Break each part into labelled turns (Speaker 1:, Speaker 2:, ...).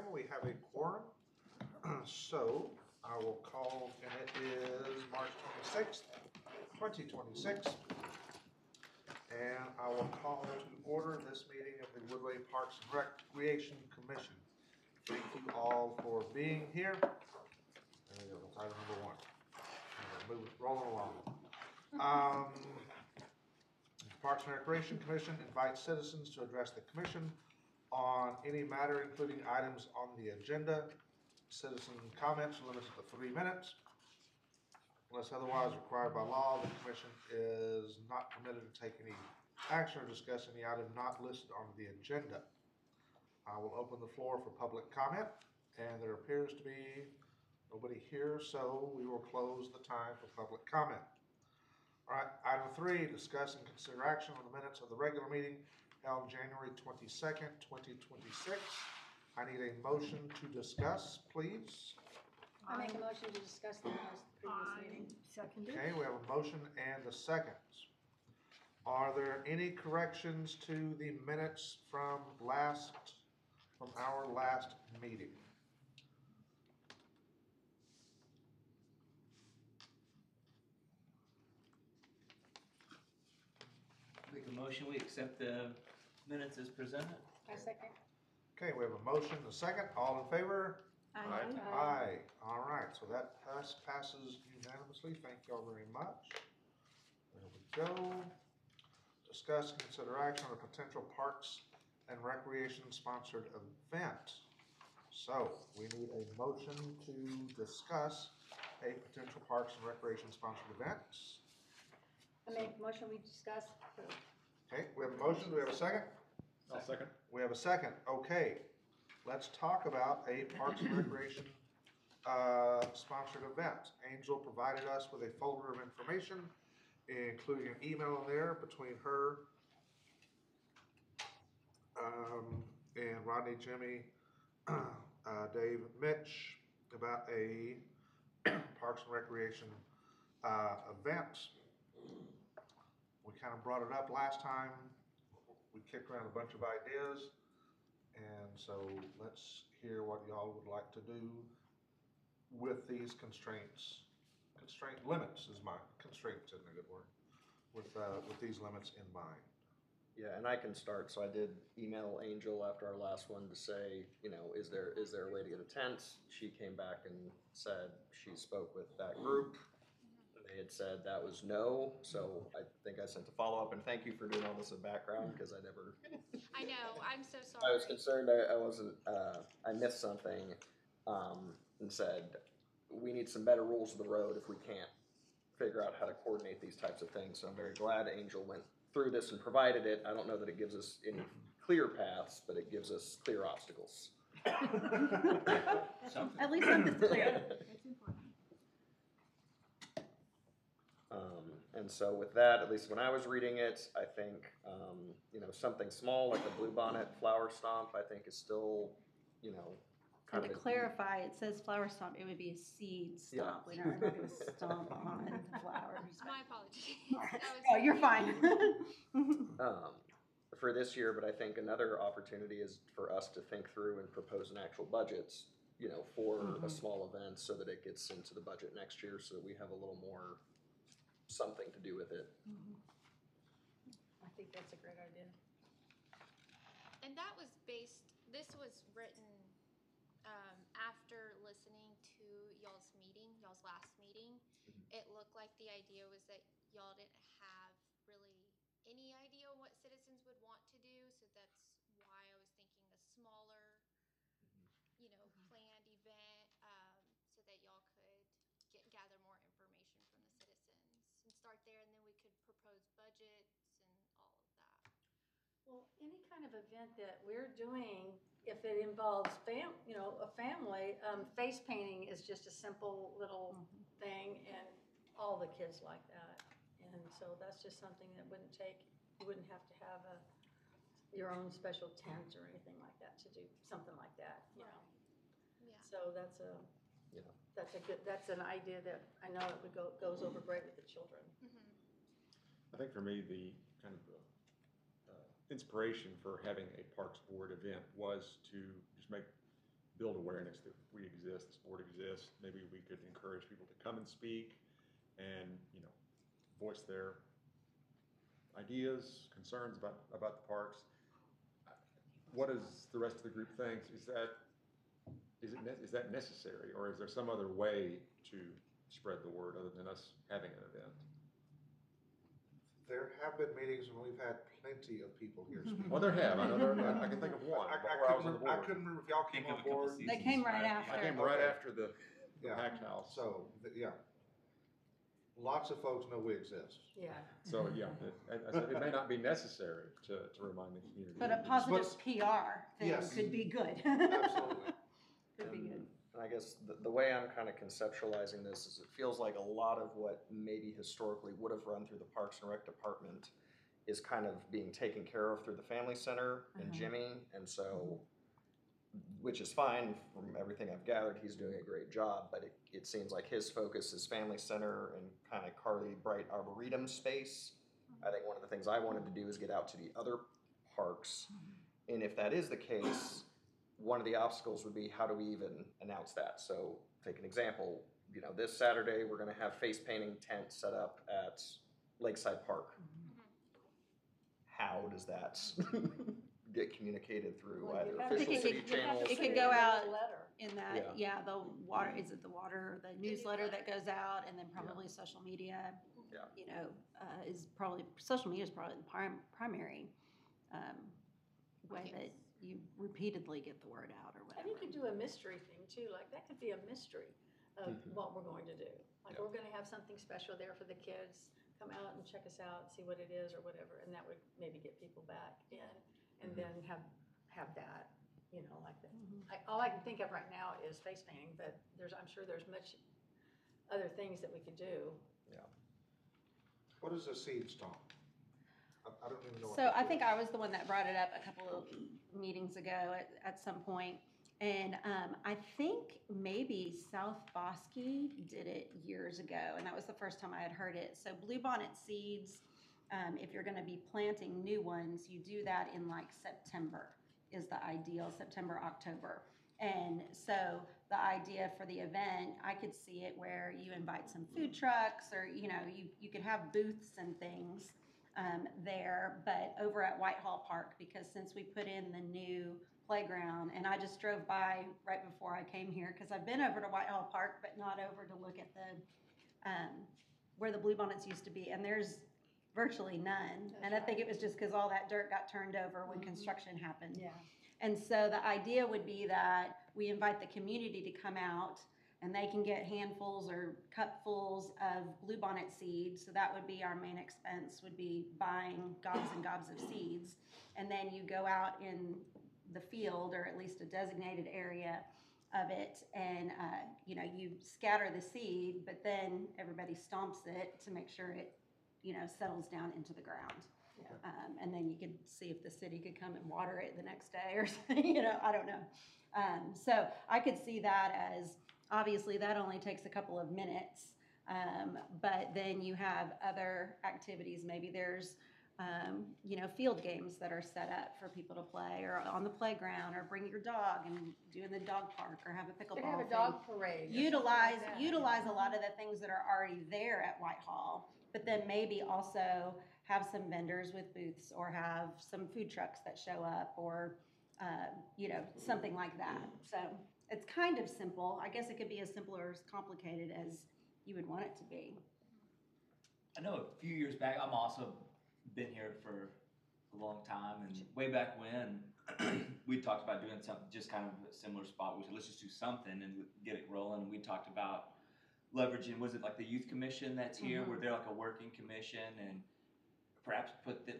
Speaker 1: p.m. We have a quorum. So I will call, and it is March 26th, 2026. And I will call to order this meeting of the Woodway Parks and Recreation Commission. Thank you all for being here. There we go, that's item number one. Rolling along. Parks and Recreation Commission invites citizens to address the commission on any matter, including items on the agenda. Citizen comments are limited to 3 minutes. Unless otherwise required by law, the commission is not permitted to take any action or discuss any item not listed on the agenda. I will open the floor for public comment, and there appears to be nobody here, so we will close the time for public comment. All right, item 3, discuss and consider action on the minutes of the regular meeting held January 22nd, 2026. I need a motion to discuss, please.
Speaker 2: I make a motion to discuss the minutes of the previous meeting.
Speaker 3: Second.
Speaker 1: Okay, we have a motion and a second. Are there any corrections to the minutes from our last meeting?
Speaker 4: Make a motion, we accept the minutes as presented.
Speaker 2: I second.
Speaker 1: Okay, we have a motion and a second. All in favor?
Speaker 3: Aye.
Speaker 1: Aye. All right, so that passes unanimously. Thank you all very much. There we go. Discuss and consider action on a potential parks and recreation sponsored event. So we need a motion to discuss a potential parks and recreation sponsored event.
Speaker 2: I make a motion we discuss.
Speaker 1: Okay, we have a motion. Do we have a second?
Speaker 5: I'll second.
Speaker 1: We have a second. Okay, let's talk about a Parks and Recreation sponsored event. Angel provided us with a folder of information, including an email in there between her and Rodney, Jimmy, Dave, Mitch about a Parks and Recreation event. We kind of brought it up last time. We kicked around a bunch of ideas, and so let's hear what y'all would like to do with these constraints. Limits is mine. Constraints isn't a good word. With these limits in mind.
Speaker 5: Yeah, and I can start. So I did email Angel after our last one to say, you know, is there a way to get a tent? She came back and said she spoke with that group. They had said that was no, so I think I sent a follow-up, and thank you for doing all this in background, because I never...
Speaker 6: I know, I'm so sorry.
Speaker 5: I was concerned I wasn't, I missed something, and said, we need some better rules of the road if we can't figure out how to coordinate these types of things, so I'm very glad Angel went through this and provided it. I don't know that it gives us any clear paths, but it gives us clear obstacles.
Speaker 3: At least something's clear. That's important.
Speaker 5: And so with that, at least when I was reading it, I think, you know, something small like a bluebonnet flower stomp, I think is still, you know, kind
Speaker 3: And
Speaker 5: of
Speaker 3: to clarify, it says flower stomp, it would be a seed stomp.
Speaker 5: Yeah.
Speaker 3: We're not going to stomp on the flowers.
Speaker 6: My apologies.
Speaker 3: Oh, you're fine.
Speaker 5: For this year, but I think another opportunity is for us to think through and propose an actual budget, you know, for a small event so that it gets into the budget next year so that we have a little more something to do with it.
Speaker 2: I think that's a great idea.
Speaker 6: And that was this was written after listening to y'all's last meeting. It looked like the idea was that y'all didn't have really any idea what citizens would want to do, so that's why I was thinking a smaller, you know, planned event, so that y'all could gather more information from the citizens and start there, and then we could propose budgets and all of that.
Speaker 2: Well, any kind of event that we're doing, if it involves a family, face painting is just a simple little thing, and all the kids like that. And so that's just something that you wouldn't have to have your own special tent or anything like that to do something like that, you know.
Speaker 6: Yeah.
Speaker 2: So that's an idea that I know it would goes over great with the children.
Speaker 6: Mm-hmm.
Speaker 7: I think for me, the kind of inspiration for having a Parks Board event was to just make build awareness that we exist, this board exists. Maybe we could encourage people to come and speak and, voice their ideas, concerns about the parks. What does the rest of the group think? Is that necessary, or is there some other way to spread the word other than us having an event?
Speaker 1: There have been meetings when we've had plenty of people here speak.
Speaker 7: Well, there have. I know I can think of one.
Speaker 1: I
Speaker 7: before I was on the board.
Speaker 1: couldn't remember if y'all came
Speaker 4: Think
Speaker 1: on
Speaker 4: of a couple
Speaker 1: board.
Speaker 4: seasons.
Speaker 3: They came right
Speaker 4: Yeah.
Speaker 3: after.
Speaker 7: I came right
Speaker 1: Okay.
Speaker 7: after the
Speaker 1: Yeah.
Speaker 7: packed house.
Speaker 1: So, yeah. Lots of folks know we exist.
Speaker 2: Yeah.
Speaker 7: So, yeah, it may not be necessary to remind the community.
Speaker 3: But a positive PR thing
Speaker 1: Yes.
Speaker 3: could be good.
Speaker 1: Absolutely.
Speaker 3: Could be good.
Speaker 5: And I guess the way I'm kind of conceptualizing this is it feels like a lot of what maybe historically would have run through the Parks and Rec department is kind of being taken care of through the Family Center and Jimmy. And so, which is fine from everything I've gathered, he's doing a great job, but it seems like his focus is Family Center and kind of Carly Bright Arboretum space. I think one of the things I wanted to do is get out to the other parks. And if that is the case, one of the obstacles would be how do we even announce that? So take an example, this Saturday, we're gonna have face painting tents set up at Lakeside Park. How does that get communicated through
Speaker 2: Well,
Speaker 5: either
Speaker 2: you have
Speaker 5: official
Speaker 3: to-
Speaker 5: city
Speaker 3: you have to
Speaker 5: channels?
Speaker 3: It could
Speaker 2: send
Speaker 3: go
Speaker 2: a
Speaker 3: out
Speaker 2: letter.
Speaker 3: In that, the water, is it the water, the newsletter that goes out, and then probably social media?
Speaker 5: Yeah.
Speaker 3: Social media is probably the primary way that you repeatedly get the word out or
Speaker 2: And
Speaker 3: whatever.
Speaker 2: you could do a mystery thing too, like that could be a mystery of what we're going to do. Like
Speaker 5: Yeah.
Speaker 2: we're gonna have something special there for the kids, come out and check us out, see what it is or whatever, and that would maybe get people back in. And then have that, like that. All I can think of right now is face painting, but I'm sure there's much other things that we could do.
Speaker 1: What is a seed stomp? I don't even know what
Speaker 3: So
Speaker 1: that
Speaker 3: I think
Speaker 1: is.
Speaker 3: I was the one that brought it up a couple of meetings ago at some point. And I think maybe South Bosque did it years ago, and that was the first time I had heard it. So bluebonnet seeds, if you're gonna be planting new ones, you do that in like September is the ideal, September, October. And so the idea for the event, I could see it where you invite some food trucks or, you could have booths and things there, but over at Whitehall Park, because since we put in the new playground, and I just drove by right before I came here, because I've been over to Whitehall Park, but not over to look at where the bluebonnets used to be, and there's virtually none. And I think it was just because all that dirt got turned over when construction happened.
Speaker 2: Yeah.
Speaker 3: And so the idea would be that we invite the community to come out and they can get handfuls or cupfuls of bluebonnet seeds. So that would be our main expense, would be buying gobs and gobs of seeds. And then you go out in the field, or at least a designated area of it, and you scatter the seed, but then everybody stomps it to make sure it settles down into the ground. And then you could see if the city could come and water it the next day or something, I don't know. So I could see that as, obviously that only takes a couple of minutes, but then you have other activities. Maybe there's, field games that are set up for people to play, or on the playground, or bring your dog and do in the dog park, or have a pickleball
Speaker 2: Could have a
Speaker 3: thing.
Speaker 2: dog parade. or something
Speaker 3: Utilize
Speaker 2: like that.
Speaker 3: utilize a lot of the things that are already there at Whitehall, but then maybe also have some vendors with booths, or have some food trucks that show up, or something like that. So it's kind of simple. I guess it could be as simple or as complicated as you would want it to be.
Speaker 4: I know a few years back, I'm also been here for a long time, and way back when, we talked about doing something just kind of a similar spot. We said, let's just do something and get it rolling. And we talked about leveraging, was it like the youth commission that's here, where they're like a working commission, and perhaps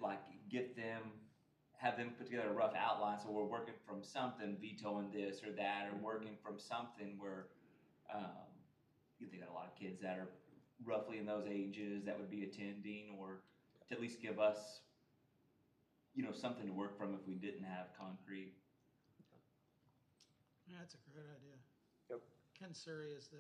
Speaker 4: have them put together a rough outline, so we're working from something, vetoing this or that, or working from something where they got a lot of kids that are roughly in those ages that would be attending, or to at least give us something to work from if we didn't have concrete.
Speaker 8: Yeah, that's a great idea.
Speaker 5: Yep.
Speaker 8: Ken Surrey is the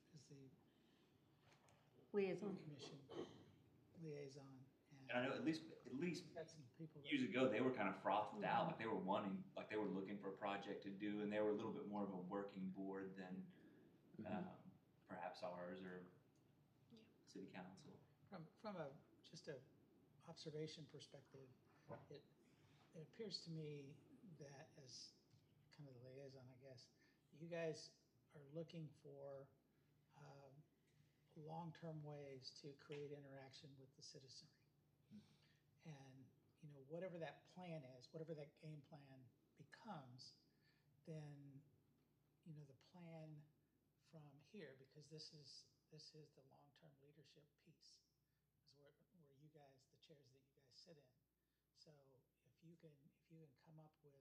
Speaker 3: Liaison.
Speaker 8: commission liaison.
Speaker 4: And I know at least
Speaker 8: Got some people that-
Speaker 4: years ago, they were kind of frothed out, like they were looking for a project to do, and they were a little bit more of a perhaps ours or city council.
Speaker 8: From a, just a observation perspective, it appears to me that as kind of the liaison, I guess, you guys are looking for long-term ways to create interaction with the citizenry. And, you know, whatever that plan is, whatever that game plan becomes, then, you know, the plan from here, because this is the long-term leadership piece, is where you guys, the chairs that you guys sit in. So if you can come up with,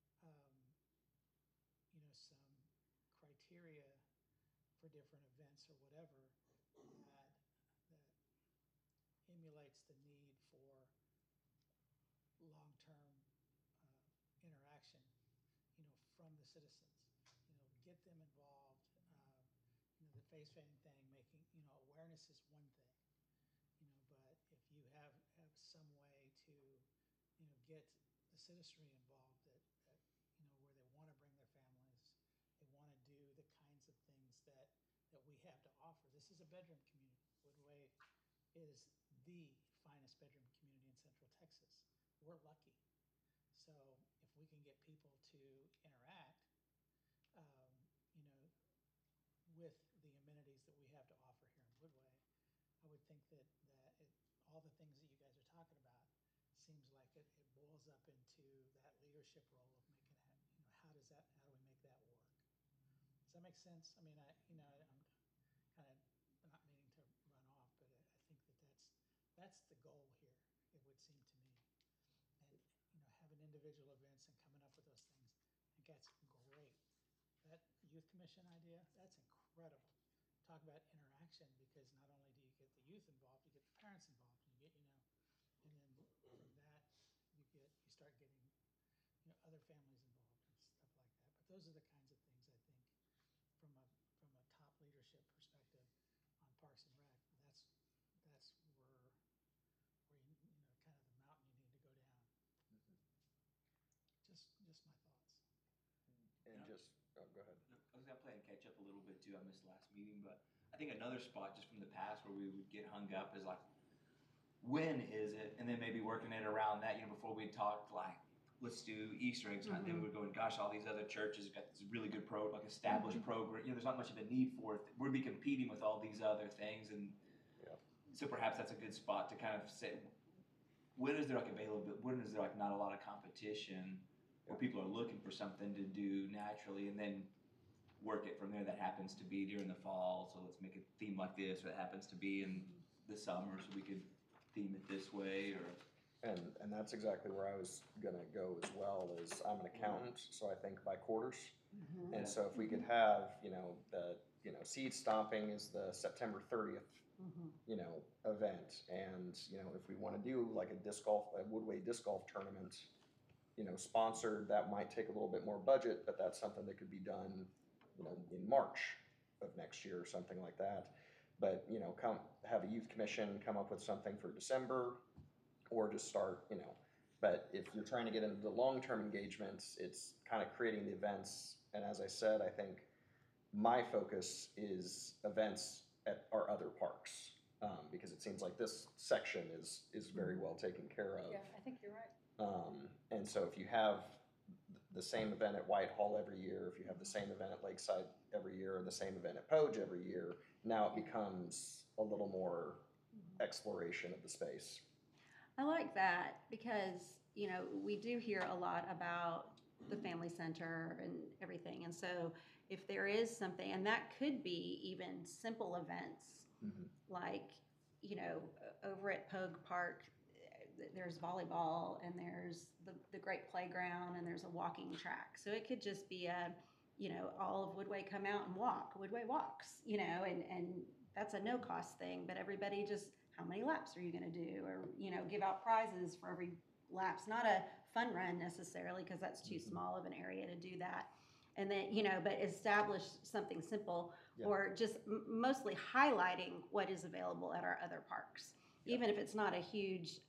Speaker 8: you know, some criteria for different events or whatever that emulates the need for long-term interaction, you know, from the citizens. You know, get them involved. You know, the face painting thing, making, you know, awareness is one thing, you know, but if you have some way to, you know, get the citizenry involved that you know, where they want to bring their families, they want to do the kinds of things that we have to offer. This is a bedroom community. Woodway is the finest bedroom community in Central Texas. We're lucky. So if we can get people to interact, you know, with the amenities that we have to offer here in Woodway, I would think that all the things that you guys are talking about seems like it boils up into that leadership role of making it, you know, how do we make that work? Does that make sense? I mean, I'm kind of not meaning to run off, but I think that's the goal here, it would seem to me. And, you know, having individual events and coming up with those things, I think that's great. That youth commission idea, that's incredible. Talk about interaction, because not only do you get the youth involved, you get the parents involved, you get, you know, and then from that you start getting, you know, other families involved and stuff like that. But those are the kinds of things I think from a top leadership perspective on Parks and Rec, that's where you know, kind of the mountain you need to go down. Just my thoughts.
Speaker 5: And just, oh, go ahead.
Speaker 4: I was gonna play and catch up a little bit too. I missed the last meeting, but I think another spot just from the past where we would get hung up is like, when is it? And then maybe working it around that, you know, before we talked like, let's do Easter eggs hunt. Then we're going, gosh, all these other churches have got this really good established program. You know, there's not much of a need for it. We'd be competing with all these other things. And so perhaps that's a good spot to kind of say, when is there like available, when is there like not a lot of competition where people are looking for something to do naturally, and then work it from there. That happens to be during the fall, so let's make a theme like this, or it happens to be in the summer, so we could theme it this way, or.
Speaker 5: And that's exactly where I was gonna go as well, is I'm an accountant, so I think by quarters. And so if we could have, you know, seed stomping is the September 30th, you know, event. And, you know, if we wanna do like a Woodway disc golf tournament, you know, sponsored, that might take a little bit more budget, but that's something that could be done, you know, in March of next year or something like that. But, you know, have a youth commission come up with something for December, or just start, you know. But if you're trying to get into the long-term engagements, it's kind of creating the events. And as I said, I think my focus is events at our other parks, because it seems like this section is very well taken care of.
Speaker 2: Yeah, I think you're right.
Speaker 5: And so if you have the same event at Whitehall every year, if you have the same event at Lakeside every year, or the same event at Poge every year, now it becomes a little more exploration of the space.
Speaker 3: I like that because, you know, we do hear a lot about the family center and everything. And so if there is something, and that could be even simple events, like, you know, over at Pogue Park, there's volleyball and there's the great playground and there's a walking track. So it could just be you know, all of Woodway come out and walk. Woodway walks, you know, and that's a no cost thing, but everybody just, how many laps are you going to do? Or, you know, give out prizes for every laps, not a fun run necessarily, because that's too small of an area to do that. And then, you know, but establish something simple, or just mostly highlighting what is available at our other parks. Even if it's not a huge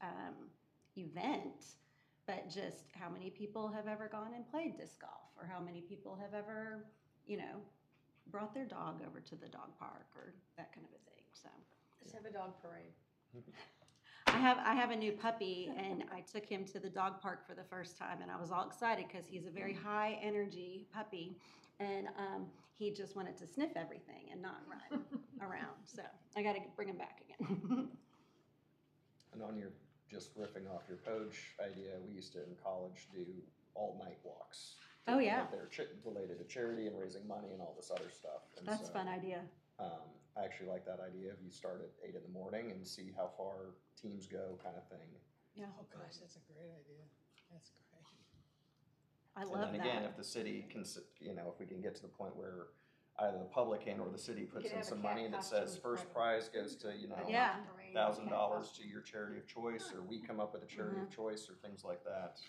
Speaker 3: event, but just how many people have ever gone and played disc golf, or how many people have ever, you know, brought their dog over to the dog park or that kind of a thing, so.
Speaker 2: Let's have a dog parade.
Speaker 3: I have a new puppy and I took him to the dog park for the first time and I was all excited because he's a very high energy puppy and he just wanted to sniff everything and not run around. So I got to bring him back again.
Speaker 5: And on your, just riffing off your Poge idea, we used to in college do all-night walks.
Speaker 3: Oh, yeah.
Speaker 5: They're related to charity and raising money and all this other stuff. And
Speaker 3: That's a
Speaker 5: so,
Speaker 3: fun idea.
Speaker 5: I actually like that idea of you start at 8 in the morning and see how far teams go kind of thing.
Speaker 3: Yeah,
Speaker 8: Oh, gosh, that's a great idea. That's great.
Speaker 3: I
Speaker 5: And
Speaker 3: love
Speaker 5: then again,
Speaker 3: that.
Speaker 5: if the city can, if we can get to the point where either the public and or the city puts
Speaker 2: could
Speaker 5: in
Speaker 2: have a
Speaker 5: some
Speaker 2: cat
Speaker 5: money that
Speaker 2: costume
Speaker 5: says first
Speaker 2: party.
Speaker 5: prize goes to,
Speaker 3: Yeah.
Speaker 5: $1,000 to your charity of choice, or we come up with a charity of choice or things like that.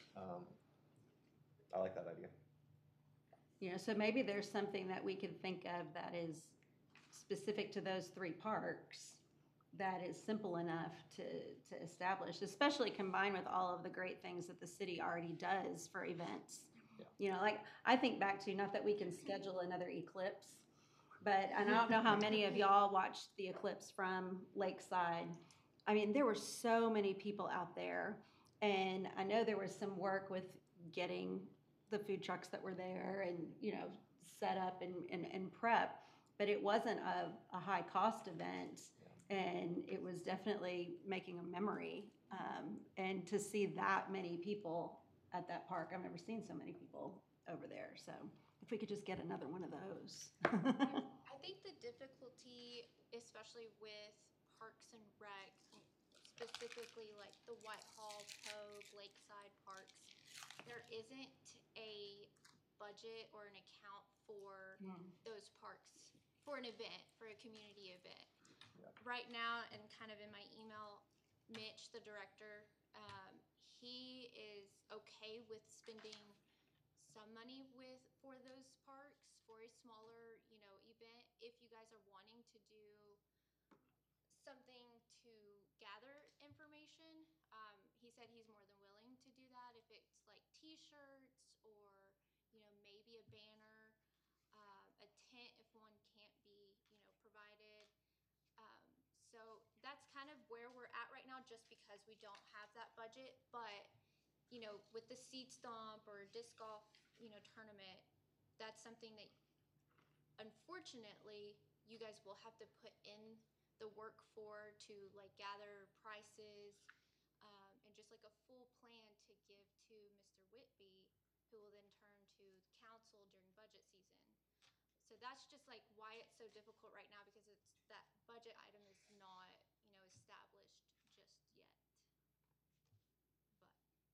Speaker 5: I like that idea.
Speaker 3: You know, so maybe there's something that we could think of that is specific to those 3 parks that is simple enough to establish, especially combined with all of the great things that the city already does for events.
Speaker 5: Yeah.
Speaker 3: You know, like I think back to, not that we can schedule another eclipse, but and I don't know how many of y'all watched the eclipse from Lakeside. I mean, there were so many people out there, and I know there was some work with getting the food trucks that were there and, you know, set up and prep, but it wasn't a high cost event. And it was definitely making a memory. And to see that many people at that park, I've never seen so many people over there. So if we could just get another one of those.
Speaker 6: I think the difficulty, especially with Parks and Rec, specifically like the Whitehall, Pogue, Lakeside parks, there isn't a budget or an account for those parks for an event, for a community event.
Speaker 5: Yeah.
Speaker 6: Right now, and kind of in my email, Mitch, the director, he is okay with spending some money for those parks for a smaller, event. If you guys are wanting to do something to gather information, he said he's more than willing to do that. If it's like T-shirts or maybe a banner, a tent if one can't be provided. So that's kind of where we're at right now, just because we don't have that budget. But with the seed stomp or disc golf, tournament, that's something that unfortunately you guys will have to put in the work for, to like gather prices, and just like a full plan to give to Mr. Whitby, who will then turn to council during budget season. So that's just like why it's so difficult right now, because it's that budget item is not, established just yet. But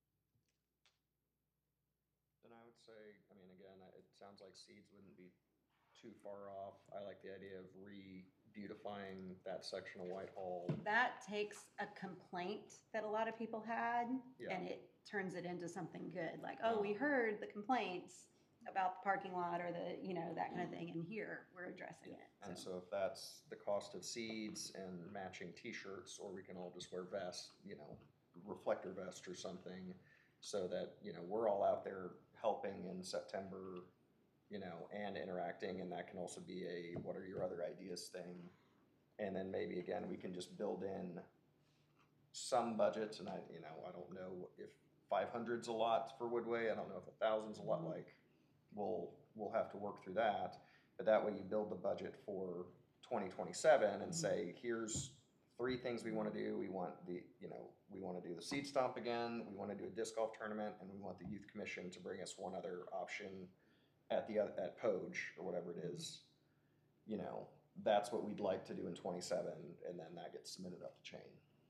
Speaker 5: Then I would say, I mean, again, it sounds like seeds wouldn't be too far off. I like the idea of re-beautifying that section of Whitehall.
Speaker 3: That takes a complaint that a lot of people had,
Speaker 5: Yeah.
Speaker 3: and it turns it into something good. Like, oh, we heard the complaints about the parking lot or the, that kind of thing, and here we're addressing it.
Speaker 5: And so if that's the cost of seeds and matching T-shirts, or we can all just wear vests, reflector vest or something, so that, we're all out there helping in September, and interacting, and that can also be a what are your other ideas thing. And then maybe again, we can just build in some budget, and I don't know if 500's a lot for Woodway. I don't know if 1,000's a lot. Like, we'll have to work through that. But that way you build the budget for 2027 and say, here's 3 things we want to do. We want we want to do the seed stomp again. We want to do a disc golf tournament, and we want the youth commission to bring us one other option at Poge or whatever it is. That's what we'd like to do in 27, and then that gets submitted up the chain.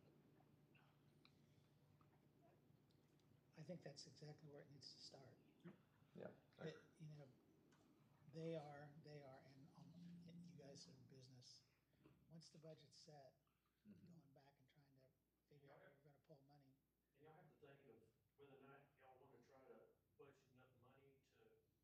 Speaker 8: I think that's exactly where it needs to start.
Speaker 5: Yeah.
Speaker 8: They are, and you guys are in business. Once the budget's set, going back and trying to figure out where we're gonna pull money.
Speaker 9: And y'all have to think of whether or not y'all wanna try to budget enough money to,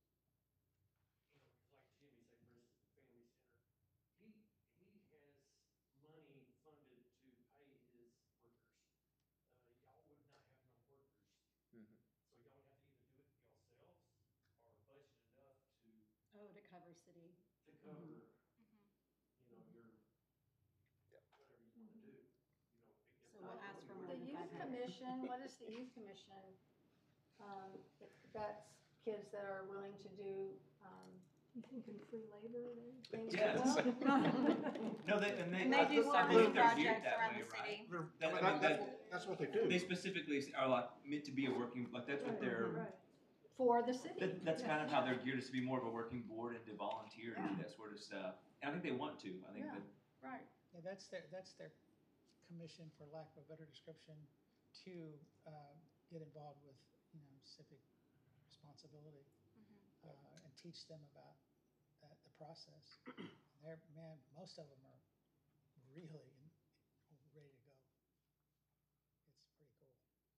Speaker 9: like Jimmy said, for instance, the family center. He has money funded to pay his workers. Y'all would not have enough workers.
Speaker 5: Mm-hmm.
Speaker 9: So y'all would have to either do it yourselves or budget enough to.
Speaker 3: Oh, to cover city
Speaker 9: to cover,
Speaker 6: Mhm.
Speaker 9: you know, your, whatever you wanna do, you know.
Speaker 3: So we'll ask for more
Speaker 2: The
Speaker 3: than
Speaker 2: youth
Speaker 3: 500.
Speaker 2: commission, what is the youth commission? That's kids that are willing to do,
Speaker 10: You thinking free labor then?
Speaker 2: things.
Speaker 4: Yes. No,
Speaker 3: And they
Speaker 4: I
Speaker 3: do
Speaker 4: believe
Speaker 3: service
Speaker 4: they're geared
Speaker 3: projects
Speaker 4: that
Speaker 3: around
Speaker 4: way,
Speaker 3: the
Speaker 4: right?
Speaker 3: city.
Speaker 4: That- I
Speaker 1: That-
Speaker 4: mean,
Speaker 1: that's what they do.
Speaker 4: They specifically are like meant to be a working, like that's what they're,
Speaker 10: Right.
Speaker 2: For the city.
Speaker 4: that's kind of how they're geared, is to be more of a working board and to volunteer and do that sort of stuff. And I think they want to, I think
Speaker 2: Yeah.
Speaker 4: that,
Speaker 2: Right.
Speaker 8: Yeah, that's their commission, for lack of a better description, to get involved with, you know, civic responsibility and teach them about the process. They're, man, most of them are really ready to go. It's pretty cool.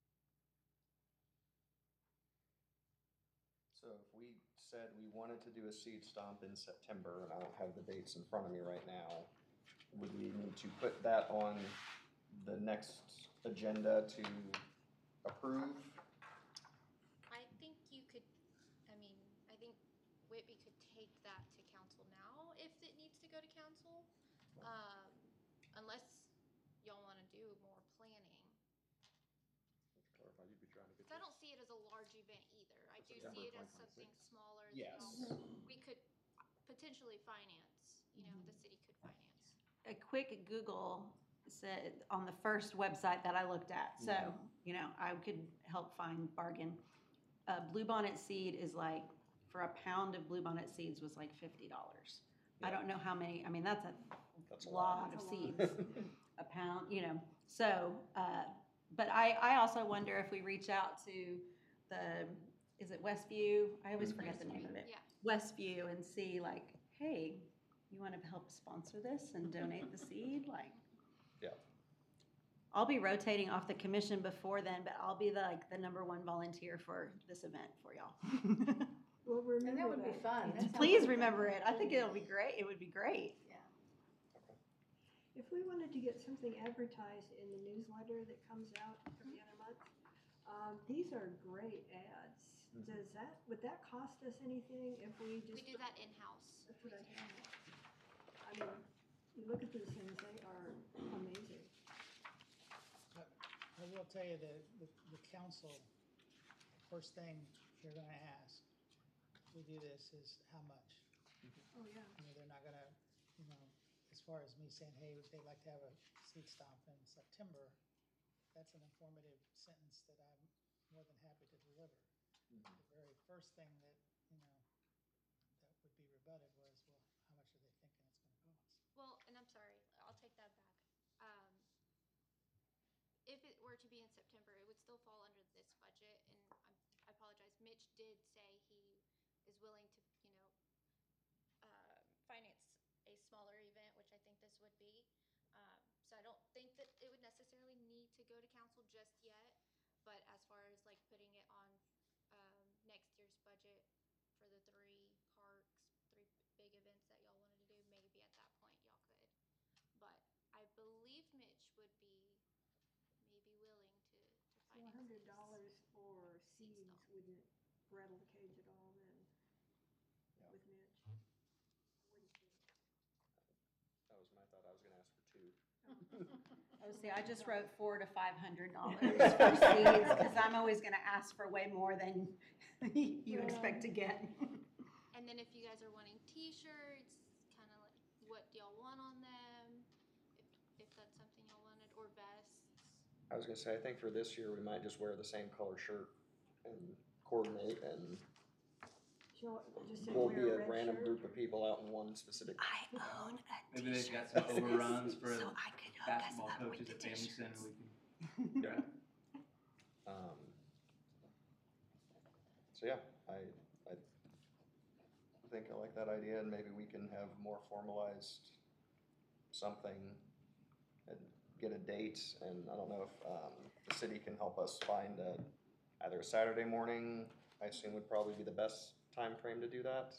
Speaker 5: So if we said we wanted to do a seed stomp in September, and I don't have the dates in front of me right now, would we need to put that on the next agenda to approve?
Speaker 6: I think you could, I mean, I think Whitby could take that to council now if it needs to go to council. Unless y'all wanna do more planning.
Speaker 7: Clarify, you'd be trying to get
Speaker 6: Cause I
Speaker 7: this.
Speaker 6: don't see it as a large event either. I do
Speaker 7: September
Speaker 6: see it as
Speaker 7: 2026.
Speaker 6: something smaller that
Speaker 5: Yes.
Speaker 6: we could potentially finance, you know, the city could finance.
Speaker 3: A quick Google said on the first website that I looked at, so, you know, I could help find bargain. Bluebonnet seed is like, for a pound of bluebonnet seeds was like $50. I don't know how many, I mean, that's
Speaker 5: That's
Speaker 3: a
Speaker 5: a
Speaker 3: lot
Speaker 5: lot.
Speaker 3: of seeds, a pound, you know, so, but I also wonder if we reach out to the, is it Westview? I always forget the name of it.
Speaker 6: Yeah.
Speaker 3: Westview and see like, hey, you want to help sponsor this and donate the seed? Like,
Speaker 5: Yeah.
Speaker 3: I'll be rotating off the commission before then, but I'll be the number one volunteer for this event for y'all.
Speaker 10: Well, remember
Speaker 2: And that would be fun. That sounds
Speaker 3: Please
Speaker 2: like
Speaker 3: remember
Speaker 2: fun.
Speaker 3: it. I think it'll be great. It would be great.
Speaker 2: Yeah.
Speaker 10: If we wanted to get something advertised in the newsletter that comes out every other month, these are great ads. Would that cost us anything if we
Speaker 6: We
Speaker 10: just?
Speaker 6: do that in-house.
Speaker 10: That's what I thought. I mean, you look at these things, they are amazing.
Speaker 8: I will tell you that the council, first thing they're gonna ask, if we do this, is how much?
Speaker 10: Oh, yeah.
Speaker 8: You know, they're not gonna, you know, as far as me saying, hey, they'd like to have a seed stomp in September, that's an informative sentence that I'm more than happy to deliver. The very first thing that, you know, that would be rebutted was, well, how much are they thinking it's gonna cost?
Speaker 6: Well, and I'm sorry, I'll take that back. If it were to be in September, it would still fall under this budget, and I apologize, Mitch did say he is willing to, you know, finance a smaller event, which I think this would be. So I don't think that it would necessarily need to go to council just yet, but as far as like putting it on next year's budget for the three big events that y'all wanted to do, maybe at that point y'all could. But I believe Mitch would be maybe willing to
Speaker 10: So
Speaker 6: finance this.
Speaker 10: $100 for seeds
Speaker 6: stomp.
Speaker 10: wouldn't rattle the cage at all then with Mitch? Wouldn't think.
Speaker 5: That was my thought. I was gonna ask for 2.
Speaker 3: Oh, see, I just wrote $400 to $500 for seeds because I'm always going to ask for way more than you expect to get.
Speaker 6: And then if you guys are wanting t-shirts, kind of like what do y'all want on them? If that's something y'all wanted, or vests.
Speaker 5: I was gonna say, I think for this year, we might just wear the same color shirt and coordinate, and
Speaker 10: Just
Speaker 5: we'll be
Speaker 10: wear
Speaker 5: a
Speaker 10: red
Speaker 5: random
Speaker 10: shirt.
Speaker 5: group of people out in one specific.
Speaker 3: I own a
Speaker 4: maybe they've got
Speaker 3: t-shirt
Speaker 4: some
Speaker 3: business,
Speaker 4: overruns for
Speaker 3: so I could hook us
Speaker 4: basketball
Speaker 3: up with
Speaker 4: coaches
Speaker 3: the
Speaker 4: at Family Center,
Speaker 3: t-shirts.
Speaker 4: we can.
Speaker 5: Yeah. So yeah, I think I like that idea, and maybe we can have more formalized something and get a date, and I don't know if the city can help us find either a Saturday morning, I assume would probably be the best time frame to do that.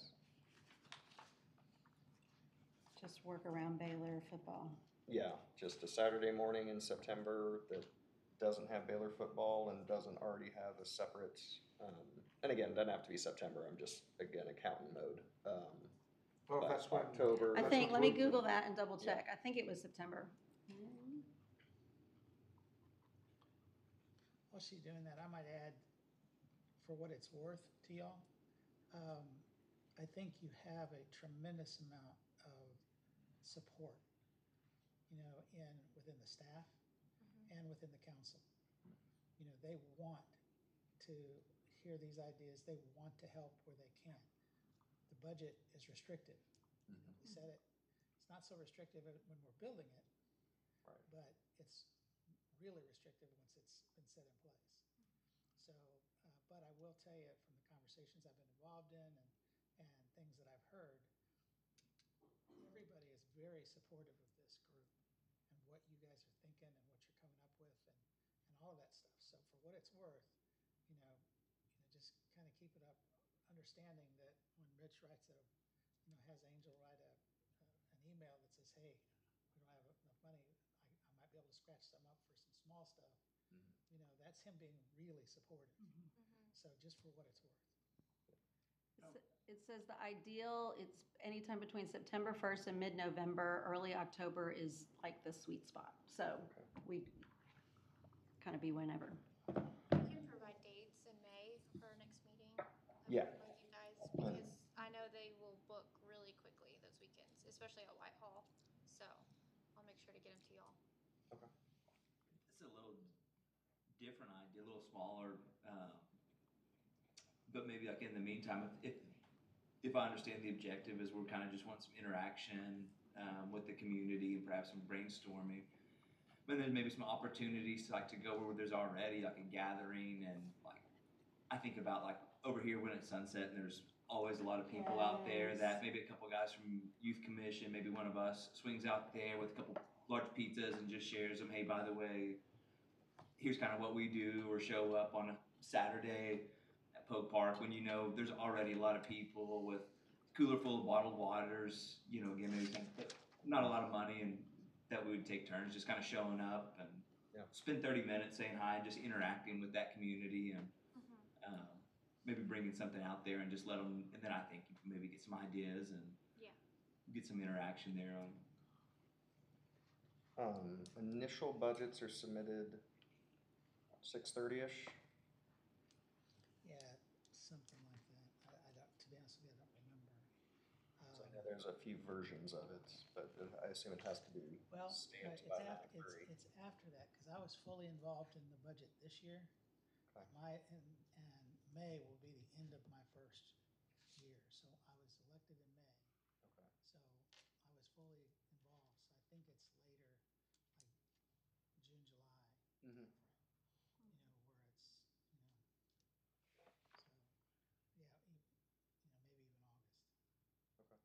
Speaker 3: Just work around Baylor football.
Speaker 5: Yeah, just a Saturday morning in September that doesn't have Baylor football and doesn't already have a separate, and again, it doesn't have to be September, I'm just, again, accountant mode.
Speaker 1: Well, if
Speaker 5: But-
Speaker 1: That's when.
Speaker 5: October.
Speaker 3: I
Speaker 1: That's
Speaker 3: think,
Speaker 1: what
Speaker 3: let me
Speaker 1: Wood-
Speaker 3: Google that and double check. I think it was September.
Speaker 8: While she's doing that, I might add, for what it's worth to y'all, I think you have a tremendous amount of support, within the staff and within the council. They want to hear these ideas. They want to help where they can. The budget is restrictive. We said it. It's not so restrictive when we're building it,
Speaker 5: Right.
Speaker 8: but it's really restrictive once it's been set in place. So, but I will tell you from the conversations I've been involved in and things that I've heard, everybody is very supportive of this group and what you guys are thinking and what you're coming up with and all of that stuff. So for what it's worth, just kind of keep it up, understanding that when Rich writes has Angel write an email that says, hey, we don't have enough money, I might be able to scratch some up for some small stuff. That's him being really supportive. So just for what it's worth.
Speaker 3: It says the ideal, it's anytime between September 1st and mid-November. Early October is like the sweet spot. So we kind of be whenever.
Speaker 6: We can provide dates in May for our next meeting.
Speaker 5: Yeah.
Speaker 6: With you guys, because I know they will book really quickly those weekends, especially at Whitehall. So I'll make sure to get them to y'all.
Speaker 4: It's a little different idea, a little smaller, but maybe like in the meantime, if I understand the objective is we're kind of just want some interaction with the community and perhaps some brainstorming. But then maybe some opportunities to go where there's already like a gathering and like I think about like over here when it's sunset and there's always a lot of people out there
Speaker 3: Yes.
Speaker 4: that maybe a couple guys from youth commission, maybe one of us swings out there with a couple large pizzas and just shares them. Hey, by the way, here's kind of what we do, or show up on a Saturday at Poke Park when there's already a lot of people with cooler full of bottled waters, again, maybe not a lot of money and that we would take turns just kind of showing up and spend 30 minutes saying hi and just interacting with that community and maybe bringing something out there and just let them, and then I think you can maybe get some ideas and get some interaction there on.
Speaker 5: Initial budgets are submitted 6:30ish.
Speaker 8: Yeah, something like that. I don't, to be honest with you, I don't remember.
Speaker 5: So I know there's a few versions of it, but I assume it has to be
Speaker 8: Well,
Speaker 5: stamped
Speaker 8: it's
Speaker 5: by that
Speaker 8: after,
Speaker 5: degree.
Speaker 8: it's after that, because I was fully involved in the budget this year.
Speaker 5: Okay.
Speaker 8: And May will be the end of my first year, so I was elected in May.
Speaker 5: Okay.
Speaker 8: So I was fully involved, so I think it's later, like June, July,
Speaker 5: Mm-hmm.
Speaker 8: where it's, so, yeah, maybe even August.
Speaker 5: Okay.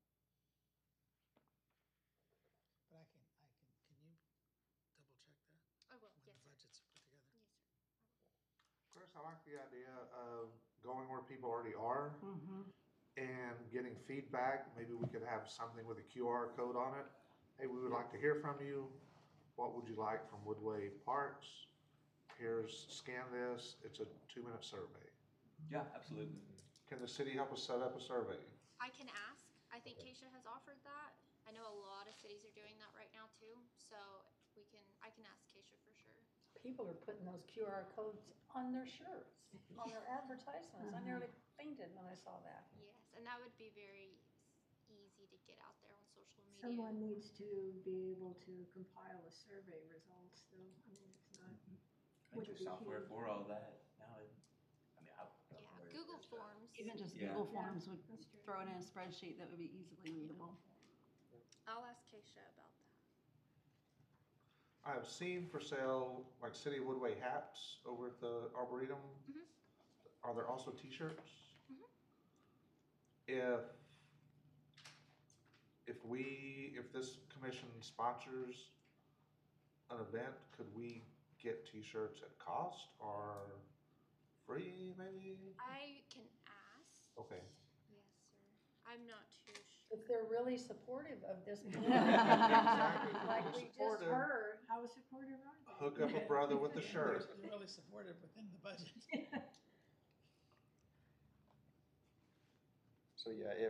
Speaker 8: But can you double check that
Speaker 6: I will,
Speaker 8: when
Speaker 6: yes,
Speaker 8: the
Speaker 6: sir.
Speaker 8: budget's put together?
Speaker 6: Yes, sir.
Speaker 1: Chris, I like the idea of going where people already are and getting feedback. Maybe we could have something with a QR code on it. Hey, we would like to hear from you. What would you like from Woodway Parks? Scan this. It's a 2-minute survey.
Speaker 4: Yeah, absolutely.
Speaker 1: Can the city help us set up a survey?
Speaker 6: I can ask. I think Keisha has offered that. I know a lot of cities are doing that right now too. So I can ask Keisha for sure.
Speaker 2: People are putting those QR codes on their shirts, on their advertisements. I nearly fainted when I saw that.
Speaker 6: Yes, and that would be very easy to get out there on social media.
Speaker 10: Someone needs to be able to compile a survey results, though. I mean, it's not.
Speaker 4: I think
Speaker 10: Would
Speaker 4: there's
Speaker 10: be
Speaker 4: software
Speaker 10: huge.
Speaker 4: for all that now.
Speaker 6: Yeah, Google Forms.
Speaker 3: Even just
Speaker 4: Yeah.
Speaker 3: Google Forms would
Speaker 10: That's true.
Speaker 3: throw it in a spreadsheet that would be easily readable.
Speaker 6: I'll ask Keisha about that.
Speaker 1: I have seen for sale like City of Woodway hats over at the Arboretum.
Speaker 6: Mhm.
Speaker 1: Are there also t-shirts?
Speaker 6: Mhm.
Speaker 1: If this commission sponsors an event, could we get t-shirts at cost or free maybe?
Speaker 6: I can ask.
Speaker 1: Okay.
Speaker 6: Yes, sir. I'm not too sure.
Speaker 2: If they're really supportive of this,
Speaker 1: Exactly.
Speaker 2: like we just
Speaker 1: Supportive.
Speaker 2: heard.
Speaker 10: How supportive are they?
Speaker 1: Hook up a brother with a shirt.
Speaker 8: They're really supportive within the budget.
Speaker 5: So yeah, if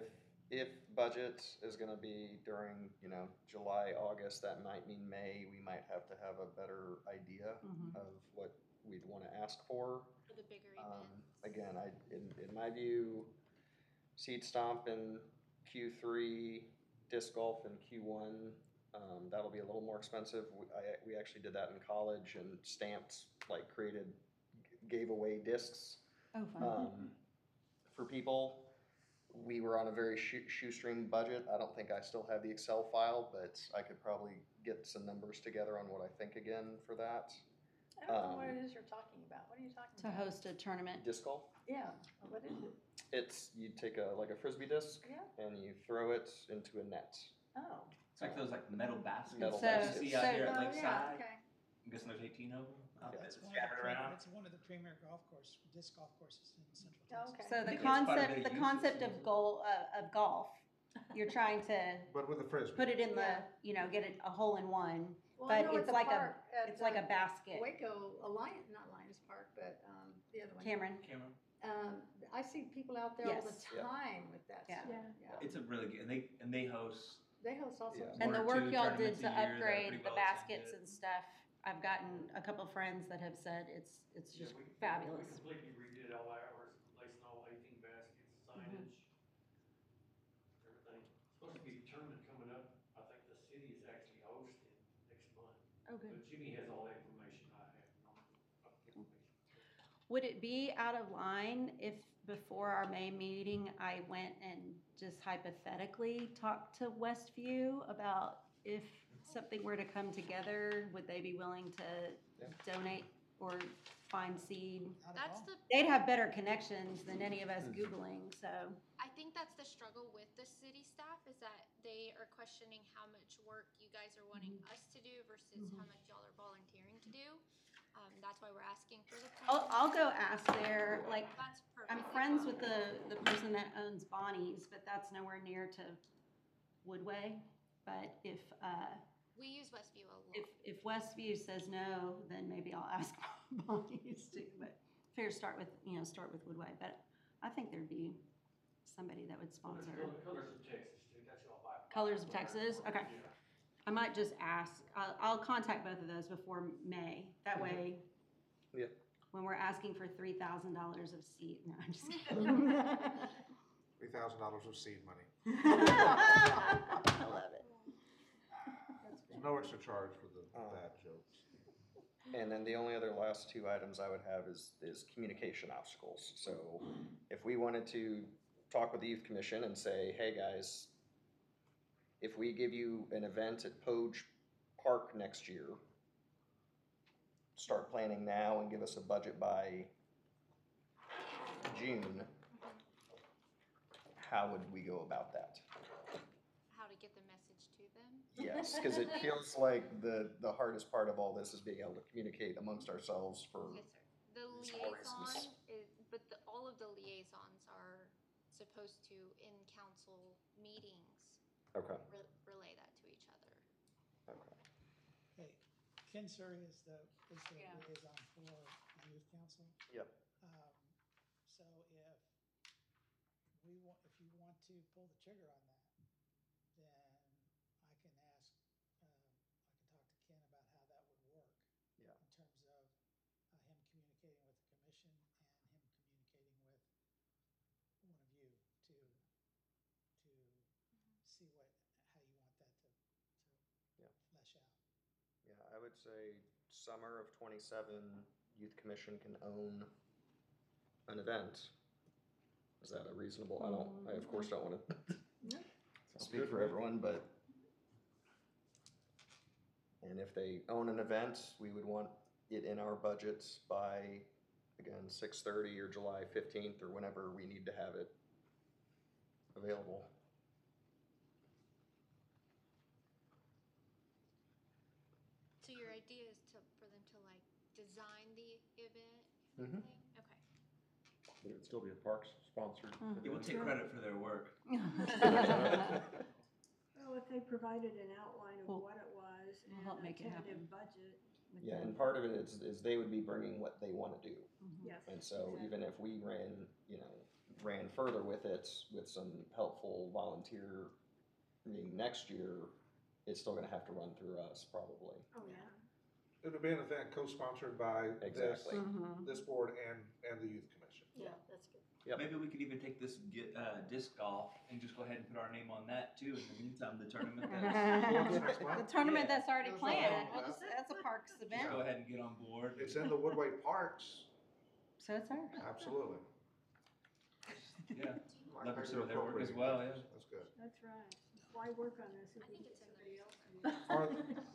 Speaker 5: if budget is gonna be during, you know, July, August, that might mean May, we might have to have a better idea
Speaker 3: Mhm.
Speaker 5: of what we'd wanna ask for.
Speaker 6: For the bigger events.
Speaker 5: Again, in my view, seed stomp in Q3, disc golf in Q1. That'll be a little more expensive. We actually did that in college and stamped, like gave away discs
Speaker 3: Oh, fun.
Speaker 5: for people. We were on a very shoestring budget. I don't think I still have the Excel file, but I could probably get some numbers together on what I think again for that.
Speaker 2: I don't know what it is you're talking about. What are you talking
Speaker 3: To
Speaker 2: about?
Speaker 3: host a tournament.
Speaker 5: Disc golf.
Speaker 2: Yeah, what is it?
Speaker 5: It's, you take a Frisbee disc
Speaker 2: Yeah.
Speaker 5: and you throw it into a net.
Speaker 2: Oh.
Speaker 4: It's like those metal baskets
Speaker 5: Metal
Speaker 4: that
Speaker 5: baskets.
Speaker 4: you see out here
Speaker 2: Oh,
Speaker 4: at
Speaker 2: yeah,
Speaker 4: Lakeside.
Speaker 2: okay.
Speaker 4: I'm guessing there's 18 of them out there
Speaker 8: It's
Speaker 4: just
Speaker 8: one of the
Speaker 4: scattered around.
Speaker 8: It's one of the premier disc golf courses in Central
Speaker 2: Oh,
Speaker 8: Texas.
Speaker 2: okay.
Speaker 3: So the
Speaker 4: think there's quite a bit
Speaker 3: concept,
Speaker 4: of
Speaker 3: the
Speaker 4: uses,
Speaker 3: concept
Speaker 4: isn't
Speaker 3: of
Speaker 4: it?
Speaker 3: golf, you're trying to
Speaker 1: But with a frisbee.
Speaker 3: put it in the,
Speaker 2: Yeah.
Speaker 3: you know, get it a hole in one,
Speaker 2: Well, I
Speaker 3: but
Speaker 2: know at
Speaker 3: it's
Speaker 2: the
Speaker 3: like
Speaker 2: park at,
Speaker 3: it's like a
Speaker 2: uh,
Speaker 3: basket.
Speaker 2: Waco Alliance, not Lions Park, but the other one.
Speaker 3: Cameron,
Speaker 4: Cameron.
Speaker 2: I see people out there all the
Speaker 3: Yes.
Speaker 5: Yeah.
Speaker 2: time with that
Speaker 3: Yeah.
Speaker 2: stuff.
Speaker 10: Yeah.
Speaker 2: Yeah.
Speaker 4: It's a really good, and they host.
Speaker 2: They host all sorts
Speaker 5: Yeah.
Speaker 2: of.
Speaker 3: and
Speaker 4: one
Speaker 3: the
Speaker 4: or
Speaker 3: work
Speaker 4: two
Speaker 3: y'all did
Speaker 4: tournaments
Speaker 3: to
Speaker 4: a year that are
Speaker 3: upgrade
Speaker 4: pretty
Speaker 3: the
Speaker 4: well
Speaker 3: baskets
Speaker 4: attended.
Speaker 3: and stuff, I've gotten a couple friends that have said it's
Speaker 9: Yeah,
Speaker 3: just
Speaker 9: we
Speaker 3: fabulous.
Speaker 9: completely redid all ours, replacing all 18 baskets, signage, everything. Supposed to be a tournament coming up, I think the city is actually hosting next month.
Speaker 3: Oh, good.
Speaker 9: But Jimmy has all the information I have, no information.
Speaker 3: Would it be out of line if before our May meeting, I went and just hypothetically talked to Westview about if something were to come together, would they be willing to
Speaker 5: Yeah.
Speaker 3: donate or find seed?
Speaker 8: Not at
Speaker 6: That's
Speaker 8: all.
Speaker 6: the,
Speaker 3: They'd have better connections than any of us Googling, so.
Speaker 6: I think that's the struggle with the city staff is that they are questioning how much work you guys are wanting us to do versus how much y'all are volunteering to do. That's why we're asking for the plan.
Speaker 3: I'll go ask there, like,
Speaker 6: That's
Speaker 3: I'm
Speaker 6: perfectly
Speaker 3: friends
Speaker 6: fine.
Speaker 3: with the person that owns Bonnie's, but that's nowhere near to Woodway. But if,
Speaker 6: We use Westview a lot.
Speaker 3: if Westview says no, then maybe I'll ask Bonnie's too, but figure start with Woodway, but I think there'd be somebody that would sponsor.
Speaker 9: Colors of Texas, too, that's all by.
Speaker 3: Colors of Texas, okay.
Speaker 9: Yeah.
Speaker 3: I might just ask, I'll contact both of those before May, that way.
Speaker 5: Yeah.
Speaker 3: When we're asking for $3,000 of seed, no, I'm just kidding.
Speaker 1: $3,000 of seed money.
Speaker 3: I love it.
Speaker 1: There's no extra charge for the bad jokes.
Speaker 5: And then the only other last two items I would have is communication obstacles. So if we wanted to talk with the youth commission and say, hey, guys, if we give you an event at Poge Park next year, start planning now and give us a budget by June, how would we go about that?
Speaker 6: How to get the message to them.
Speaker 5: Yes, because it feels like the hardest part of all this is being able to communicate amongst ourselves for,
Speaker 6: Yes, sir. The
Speaker 5: small reasons.
Speaker 6: liaison is, but all of the liaisons are supposed to, in council meetings,
Speaker 5: okay,
Speaker 6: relay that to each other.
Speaker 5: okay.
Speaker 8: Okay, Ken Surrey is the
Speaker 2: Yeah.
Speaker 8: liaison for the youth council.
Speaker 5: Yep.
Speaker 8: So if you want to pull the trigger on that, then I can ask, I can talk to Ken about how that would work.
Speaker 5: Yeah.
Speaker 8: In terms of him communicating with the commission and him communicating with one of you to see how you want that to
Speaker 5: Yeah.
Speaker 8: flesh out.
Speaker 5: Yeah, I would say summer of '27, youth commission can own an event. Is that a reasonable, I of course don't want to speak for everyone, but. And if they own an event, we would want it in our budgets by, again, 6:30 or July 15th or whenever we need to have it available.
Speaker 6: So your idea is for them to like design the event?
Speaker 5: Mhm.
Speaker 6: Thing? Okay.
Speaker 7: But it'd still be a Parks sponsored.
Speaker 4: Yeah, we'll take credit for their work.
Speaker 10: Well, if they provided an outline of
Speaker 3: We'll-
Speaker 10: what it was
Speaker 3: we'll
Speaker 10: and
Speaker 3: help
Speaker 10: a
Speaker 3: make it happen.
Speaker 10: tentative budget,
Speaker 3: with
Speaker 5: Yeah,
Speaker 3: the-
Speaker 5: and part of it is they would be bringing what they want to do.
Speaker 10: yes.
Speaker 5: And so
Speaker 10: exactly.
Speaker 5: even if we ran, ran further with it, with some helpful volunteer, next year, it's still gonna have to run through us probably.
Speaker 10: Oh, yeah.
Speaker 1: It'll be an event co-sponsored by this,
Speaker 5: Exactly.
Speaker 1: this board and the youth commission.
Speaker 2: Yeah, that's good.
Speaker 5: Yep.
Speaker 4: Maybe we could even take this disc golf and just go ahead and put our name on that too. In the meantime, the tournament that's,
Speaker 3: The tournament
Speaker 4: Yeah.
Speaker 3: that's already
Speaker 1: There's no
Speaker 3: planned,
Speaker 1: problem with
Speaker 3: that's a parks
Speaker 4: just
Speaker 3: event,
Speaker 4: go ahead and get on board.
Speaker 1: It's in the Woodway Parks,
Speaker 3: so it's ours.
Speaker 1: absolutely.
Speaker 4: Yeah.
Speaker 1: Might
Speaker 4: Leverage
Speaker 1: make
Speaker 4: some
Speaker 1: it
Speaker 4: of their work as
Speaker 1: appropriate.
Speaker 4: well, yeah.
Speaker 1: That's good.
Speaker 10: That's right. Why work on this if
Speaker 6: I
Speaker 10: we
Speaker 6: think
Speaker 10: can
Speaker 6: it's
Speaker 10: get
Speaker 6: in
Speaker 10: somebody
Speaker 6: there.
Speaker 10: else to do it?
Speaker 1: Are,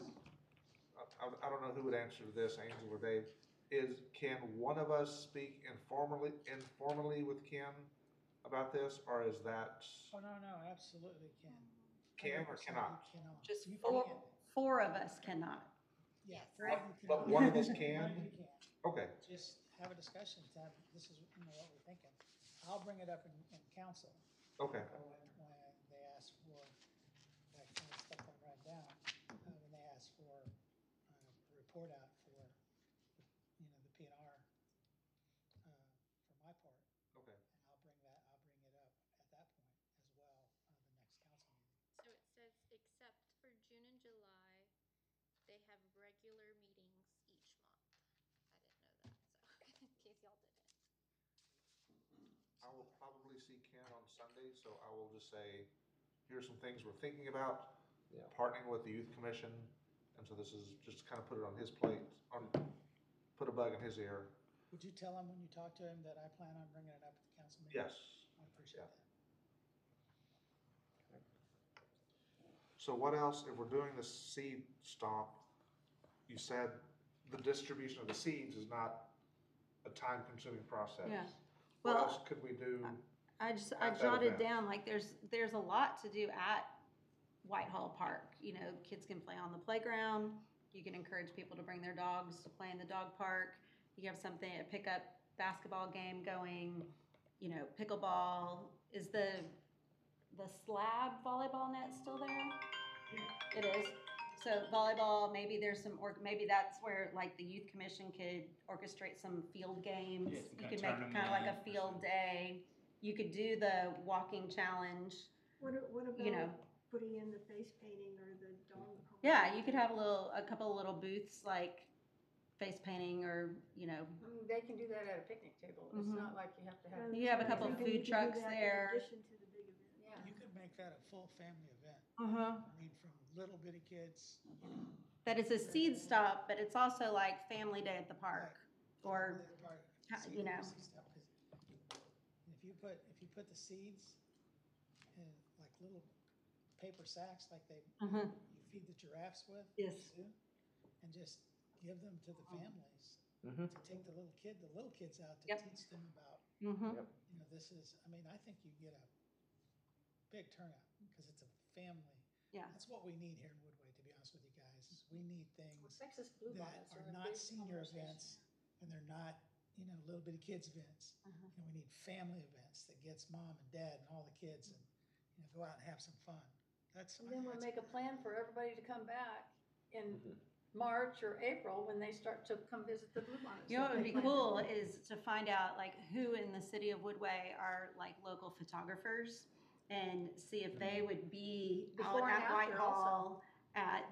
Speaker 1: I don't know who would answer this, Angel or Dave. Can one of us speak informally with Ken about this, or is that,
Speaker 8: Oh, no, absolutely can.
Speaker 1: can or
Speaker 8: 100%
Speaker 1: cannot?
Speaker 8: you cannot.
Speaker 3: Just
Speaker 8: You
Speaker 3: four,
Speaker 8: can.
Speaker 3: four of us cannot.
Speaker 8: Yeah.
Speaker 6: Yes.
Speaker 8: four of you
Speaker 1: But
Speaker 8: cannot.
Speaker 1: one of us
Speaker 8: One
Speaker 1: can?
Speaker 8: of you can.
Speaker 1: Okay,
Speaker 8: Just have a discussion, this is, what we're thinking. I'll bring it up in council.
Speaker 1: okay.
Speaker 8: When they ask for, that kind of stuff I write down, when they ask for a report out for, the PNR, for my part.
Speaker 1: Okay.
Speaker 8: And I'll bring it up at that point as well, the next council meeting.
Speaker 6: So it says, except for June and July, they have regular meetings each month. I didn't know that, so, in case y'all didn't.
Speaker 1: I will probably see Ken on Sunday, so I will just say, here's some things we're thinking about.
Speaker 5: Yeah.
Speaker 1: Partnering with the youth commission, and so this is just kind of put it on his plate, put a bug in his ear.
Speaker 8: Would you tell him when you talk to him that I plan on bringing it up at the council meeting?
Speaker 1: Yes.
Speaker 8: I appreciate
Speaker 1: Yeah.
Speaker 8: that.
Speaker 1: So what else, if we're doing the seed stomp, you said the distribution of the seeds is not a time-consuming process.
Speaker 3: Yeah.
Speaker 1: What
Speaker 3: Well,
Speaker 1: else could we do?
Speaker 3: I
Speaker 1: At that
Speaker 3: jotted
Speaker 1: event.
Speaker 3: down, like, there's a lot to do at Whitehall Park. Kids can play on the playground. You can encourage people to bring their dogs to play in the dog park. You have something, a pickup basketball game going, pickleball. Is the slab volleyball net still there? It is. So volleyball, maybe there's some, maybe that's where like the youth commission could orchestrate some field games.
Speaker 4: Yeah, some
Speaker 3: You
Speaker 4: kind
Speaker 3: could
Speaker 4: of
Speaker 3: make kind of like a
Speaker 4: tournament or
Speaker 3: field
Speaker 4: something.
Speaker 3: day. You could do the walking challenge.
Speaker 10: What about
Speaker 3: You know.
Speaker 10: putting in the face painting or the dog?
Speaker 3: Yeah, you could have a couple of little booths like face painting or,
Speaker 2: They can do that at a picnic table. It's
Speaker 3: Mhm.
Speaker 2: not like you have to have.
Speaker 3: You have a couple
Speaker 10: Something
Speaker 3: food
Speaker 10: you could do
Speaker 3: trucks
Speaker 10: that
Speaker 3: there.
Speaker 10: In addition to the big event.
Speaker 2: Yeah.
Speaker 8: You could make that a full family event.
Speaker 3: Uh-huh.
Speaker 8: I mean, from little bitty kids,
Speaker 3: That is a seed stop, but it's also like family day at the park. Or, you know.
Speaker 8: If you put the seeds in like little paper sacks like
Speaker 3: uh-huh.
Speaker 8: you feed the giraffes with.
Speaker 3: Yes.
Speaker 8: too, and just give them to the families
Speaker 5: Mhm.
Speaker 8: to take the little kids out to
Speaker 3: Yep.
Speaker 8: teach them about,
Speaker 3: Mm-hmm.
Speaker 8: this is, I think you get a big turnout because it's a family.
Speaker 3: Yeah.
Speaker 8: That's what we need here in Woodway, to be honest with you guys, is we need
Speaker 2: Well,
Speaker 8: things
Speaker 2: Texas Blue
Speaker 8: that
Speaker 2: Bonnets
Speaker 8: are
Speaker 2: a
Speaker 8: not
Speaker 2: big
Speaker 8: senior
Speaker 2: conversation.
Speaker 8: events and they're not, little bitty kids events.
Speaker 3: Uh-huh.
Speaker 8: We need family events that gets mom and dad and all the kids and, go out and have some fun. That's.
Speaker 2: And then we'll make a plan for everybody to come back in
Speaker 5: Mhm.
Speaker 2: March or April when they start to come visit the Blue Bonnets.
Speaker 3: You know what
Speaker 2: If
Speaker 3: would
Speaker 2: they
Speaker 3: be
Speaker 2: plan.
Speaker 3: cool is to find out like who in the city of Woodway are like local photographers and see if they would be out
Speaker 2: Before and
Speaker 3: at
Speaker 2: after also.
Speaker 3: Whitehall at,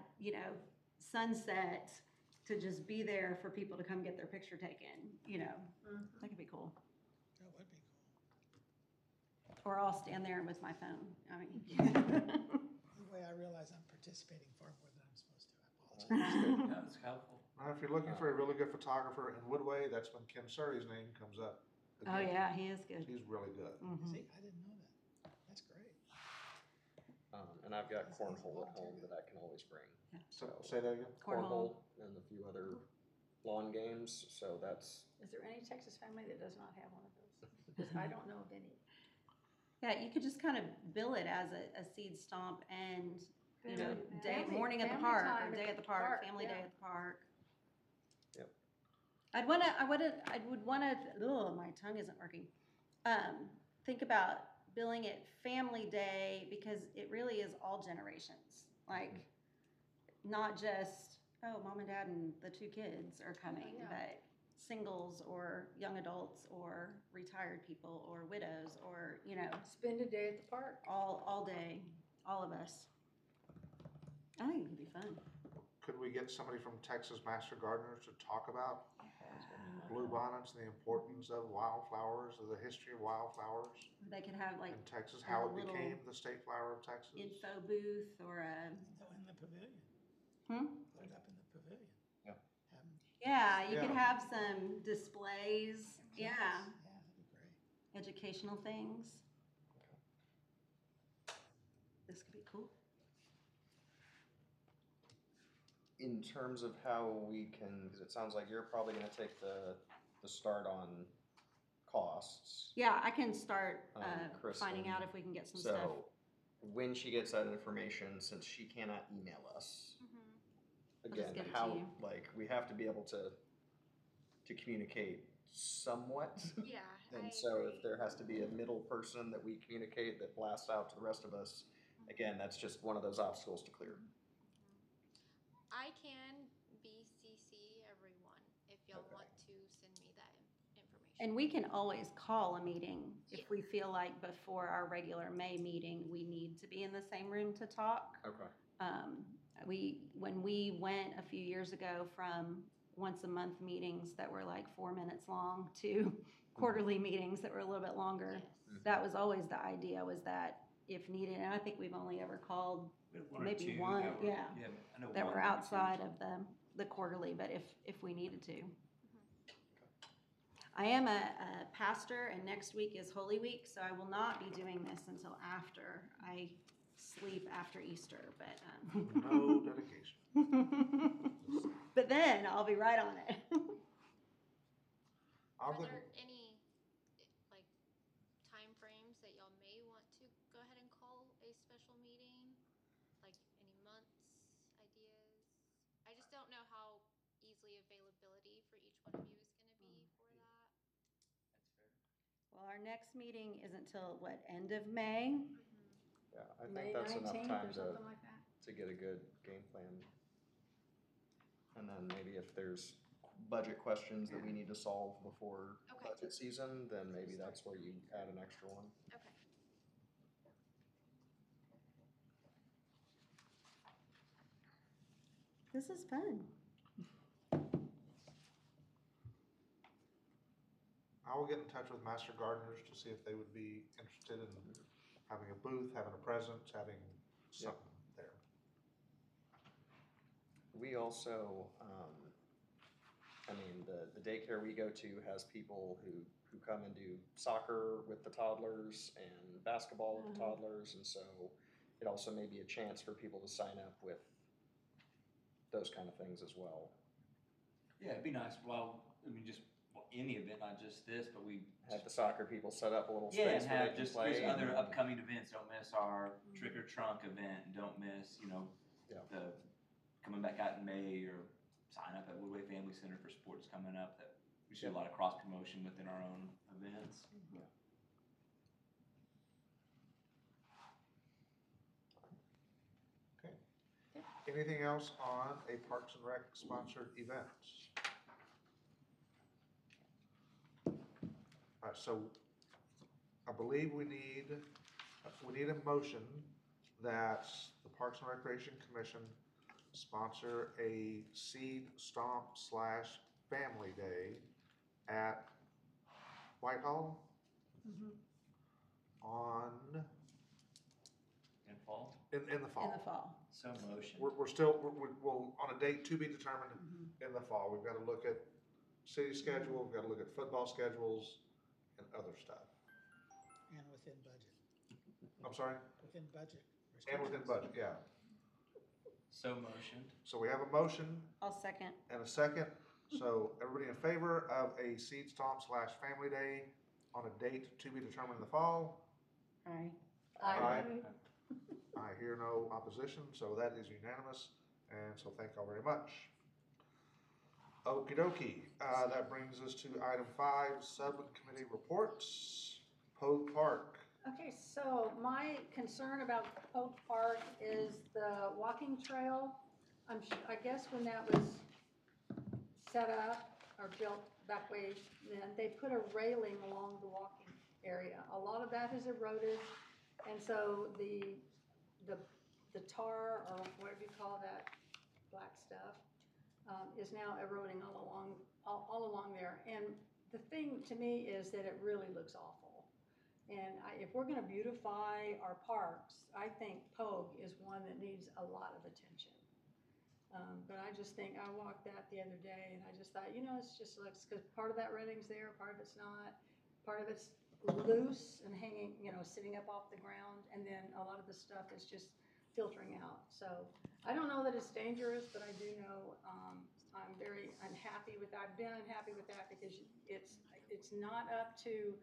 Speaker 3: sunset to just be there for people to come get their picture taken,
Speaker 2: Mhm.
Speaker 3: that could be cool.
Speaker 8: That would be cool.
Speaker 3: Or I'll stand there with my phone. I mean.
Speaker 8: The way I realize I'm participating far more than I'm supposed to, I apologize.
Speaker 4: No, it's helpful.
Speaker 1: Now, if you're looking for a really good photographer in Woodway, that's when Ken Surrey's name comes up.
Speaker 3: Oh,
Speaker 1: again.
Speaker 3: yeah, he is good.
Speaker 1: He's really good.
Speaker 3: Mhm.
Speaker 8: See, I didn't know that. That's great.
Speaker 5: And I've got cornhole at home that I can always bring.
Speaker 1: So, say that again?
Speaker 3: Cornhole.
Speaker 5: And a few other lawn games, so that's,
Speaker 2: Is there any Texas family that does not have one of those? Because I don't know of any.
Speaker 3: Yeah, you could just kind of bill it as a seed stomp and,
Speaker 2: Family-
Speaker 3: morning at the
Speaker 2: family
Speaker 3: park,
Speaker 2: time
Speaker 3: or
Speaker 2: at
Speaker 3: day
Speaker 2: the
Speaker 3: at the park,
Speaker 2: park,
Speaker 3: family day
Speaker 2: yeah.
Speaker 3: at the park.
Speaker 5: Yep.
Speaker 3: I would wanna, my tongue isn't working. Think about billing it family day because it really is all generations. Like, not just, oh, mom and dad and the two kids are coming,
Speaker 2: Yeah.
Speaker 3: but singles or young adults or retired people or widows or, you know,
Speaker 2: Spend a day at the park.
Speaker 3: all day, all of us. I think it would be fun.
Speaker 1: Could we get somebody from Texas Master Gardeners to talk about blue bonnets and the importance of wildflowers, of the history of wildflowers
Speaker 3: They could have like
Speaker 1: in Texas, how it
Speaker 3: little
Speaker 1: became the state flower of Texas?
Speaker 3: info booth or a,
Speaker 8: In the pavilion.
Speaker 3: hmm?
Speaker 8: Put it up in the pavilion.
Speaker 5: Yeah.
Speaker 8: Have 'em-
Speaker 3: Yeah, you could
Speaker 1: Yeah.
Speaker 3: have some displays, yeah,
Speaker 8: Yeah, that'd be great.
Speaker 3: educational things. This could be cool.
Speaker 5: In terms of how we can, because it sounds like you're probably gonna take the start on costs.
Speaker 3: Yeah, I can start finding
Speaker 5: Kristen,
Speaker 3: out if we can get some stuff.
Speaker 5: So when she gets that information, since she cannot email us,
Speaker 3: I'll just
Speaker 5: again,
Speaker 3: give it to
Speaker 5: how,
Speaker 3: you.
Speaker 5: like, we have to be able to communicate somewhat.
Speaker 6: Yeah, I
Speaker 5: And so
Speaker 6: agree.
Speaker 5: if there has to be a middle person that we communicate that blasts out to the rest of us, again, that's just one of those obstacles to clear.
Speaker 6: I can BCC everyone if y'all
Speaker 5: Okay.
Speaker 6: want to send me that information.
Speaker 3: And we can always call a meeting if we feel like before our regular May meeting, we need to be in the same room to talk.
Speaker 5: Okay.
Speaker 3: When we went a few years ago from once a month meetings that were like 4 minutes long to quarterly meetings that were a little bit longer,
Speaker 6: Yes.
Speaker 3: that was always the idea, was that if needed, and I think we've only ever called
Speaker 4: We had one or
Speaker 3: maybe
Speaker 4: two
Speaker 3: one,
Speaker 4: that were-
Speaker 3: yeah,
Speaker 4: I know
Speaker 3: that
Speaker 4: one,
Speaker 3: were
Speaker 4: maybe two.
Speaker 3: outside of the quarterly, but if we needed to. I am a pastor, and next week is Holy Week, so I will not be doing this until after I sleep after Easter, but
Speaker 1: No dedication.
Speaker 3: but then I'll be right on it.
Speaker 1: I'll
Speaker 6: Are
Speaker 1: go,
Speaker 6: there any, like, timeframes that y'all may want to go ahead and call a special meeting? Like, any months, ideas? I just don't know how easily availability for each one of you is gonna be for that.
Speaker 4: That's fair.
Speaker 3: Well, our next meeting isn't till what, end of May?
Speaker 5: Yeah, I
Speaker 2: May
Speaker 5: think that's enough
Speaker 2: 19th
Speaker 5: time
Speaker 2: or something like that.
Speaker 5: to get a good game plan. And then maybe if there's budget questions that we need to solve before
Speaker 6: Okay.
Speaker 5: budget season, then maybe that's where you add an extra one.
Speaker 6: Okay.
Speaker 3: This is fun.
Speaker 1: I will get in touch with Master Gardeners to see if they would be interested in having a booth, having a presence, having something there.
Speaker 5: We also, I mean, the daycare we go to has people who come and do soccer with the toddlers and basketball with the toddlers, and so it also may be a chance for people to sign up with those kind of things as well.
Speaker 4: Yeah, it'd be nice, well, I mean, just any event, not just this, but we.
Speaker 5: Have the soccer people set up a little
Speaker 4: Yeah,
Speaker 5: space
Speaker 4: and
Speaker 5: where they
Speaker 4: have
Speaker 5: can
Speaker 4: just,
Speaker 5: play.
Speaker 4: there's other
Speaker 5: and-
Speaker 4: upcoming events, don't miss our trick or trunk event, and don't miss,
Speaker 5: Yeah.
Speaker 4: the, coming back out in May, or sign up at Woodway Family Center for sports coming up, that we see a lot of cross promotion within our own events.
Speaker 1: Okay. Anything else on a Parks and Rec sponsored events? All right, so I believe we need a motion that the Parks and Recreation Commission sponsor a seed stomp / family day at Whitehall on,
Speaker 4: In fall,
Speaker 1: in the fall.
Speaker 3: In the fall.
Speaker 4: so motion.
Speaker 1: We're still, we'll, on a date to be determined in the fall. We've got to look at city schedule, we've got to look at football schedules and other stuff.
Speaker 8: And within budget,
Speaker 1: I'm sorry?
Speaker 8: within budget.
Speaker 1: And within budget, yeah.
Speaker 4: So motioned.
Speaker 1: So we have a motion
Speaker 3: I'll second.
Speaker 1: and a second. So everybody in favor of a seed stomp / family day on a date to be determined in the fall?
Speaker 3: Aye.
Speaker 1: Aye. I hear no opposition, so that is unanimous, and so thank y'all very much. Okey dokey, that brings us to item 5, subcommittee reports. Pogue Park.
Speaker 2: Okay, so my concern about Pope Park is the walking trail. I guess when that was set up are built back way then, they put a railing along the walking area. A lot of that has eroded, and so the tar, or whatever you call that black stuff, is now eroding all along there. And the thing to me is that it really looks awful. And if we're gonna beautify our parks, I think Pogue is one that needs a lot of attention. But I just think, I walked that the other day and I just thought, you know, it's just looks, because part of that railing's there, part of it's not, part of it's loose and hanging, you know, sitting up off the ground, and then a lot of the stuff is just filtering out. So I don't know that it's dangerous, but I do know, I'm very unhappy with that. I've been unhappy with that because it's not up to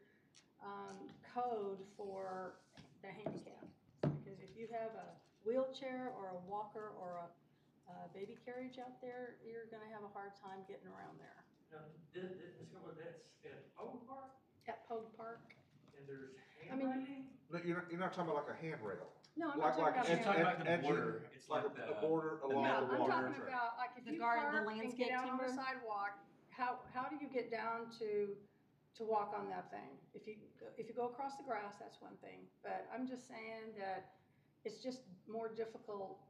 Speaker 2: code for the handicap. Because if you have a wheelchair or a walker or a baby carriage out there, you're gonna have a hard time getting around there.
Speaker 9: Now, that's at Oak Park,
Speaker 2: At Pogue Park?
Speaker 9: and there's
Speaker 2: I mean,
Speaker 9: handwriting?
Speaker 1: No, you're not talking about like a handrail.
Speaker 2: No, I'm
Speaker 1: Like-
Speaker 2: not talking about.
Speaker 1: like
Speaker 4: It's talking about the
Speaker 1: edging-
Speaker 4: border. It's
Speaker 1: Like
Speaker 4: like
Speaker 1: a
Speaker 4: the.
Speaker 1: border
Speaker 4: the
Speaker 1: along
Speaker 2: Yeah,
Speaker 1: the
Speaker 2: I'm
Speaker 1: water.
Speaker 2: talking about, like, if
Speaker 3: The
Speaker 2: you
Speaker 3: garden, the
Speaker 2: park and
Speaker 3: landscape
Speaker 2: get out on the
Speaker 3: timber?
Speaker 2: sidewalk, how do you get down to walk on that thing? If you go across the grass, that's one thing, but I'm just saying that it's just more difficult.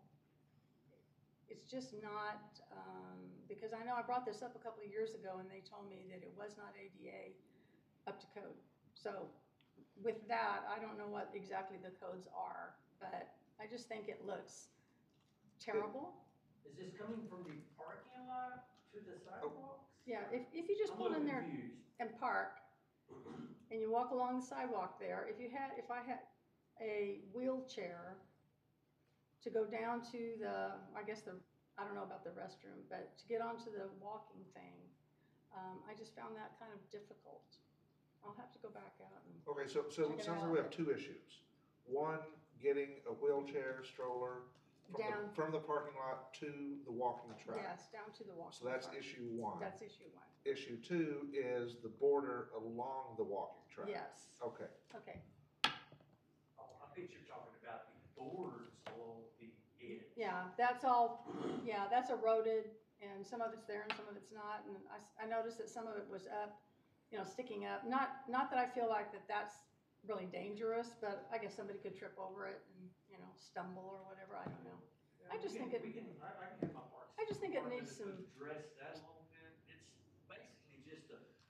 Speaker 2: It's just not, because I know I brought this up a couple of years ago and they told me that it was not ADA up to code. So with that, I don't know what exactly the codes are, but I just think it looks terrible.
Speaker 9: Is this coming from the parking lot to the sidewalks?
Speaker 2: Yeah, if you just
Speaker 9: I'm
Speaker 2: pull
Speaker 9: a
Speaker 2: in
Speaker 9: little
Speaker 2: there
Speaker 9: confused.
Speaker 2: and park, and you walk along the sidewalk there, if I had a wheelchair to go down to I don't know about the restroom, but to get onto the walking thing, I just found that kind of difficult. I'll have to go back out and,
Speaker 1: Okay, so
Speaker 2: Check
Speaker 1: it
Speaker 2: it
Speaker 1: sounds like
Speaker 2: out.
Speaker 1: we have two issues. One, getting a wheelchair stroller
Speaker 2: Down.
Speaker 1: from the parking lot to the walking track.
Speaker 2: yes, down to the walking.
Speaker 1: So that's
Speaker 2: track.
Speaker 1: issue one.
Speaker 2: That's issue one.
Speaker 1: Issue two is the border along the walking track.
Speaker 2: Yes,
Speaker 1: Okay,
Speaker 2: okay.
Speaker 9: Oh, I think you're talking about the boards along the edge.
Speaker 2: Yeah, that's eroded, and some of it's there and some of it's not, and I noticed that some of it was up, you know, sticking up. Not that I feel like that's really dangerous, but I guess somebody could trip over it and, you know, stumble or whatever, I don't know. I just think it-
Speaker 9: I can have my parks.
Speaker 2: I just think it
Speaker 9: department
Speaker 2: needs
Speaker 9: to
Speaker 2: some-
Speaker 9: address that a little bit. It's basically just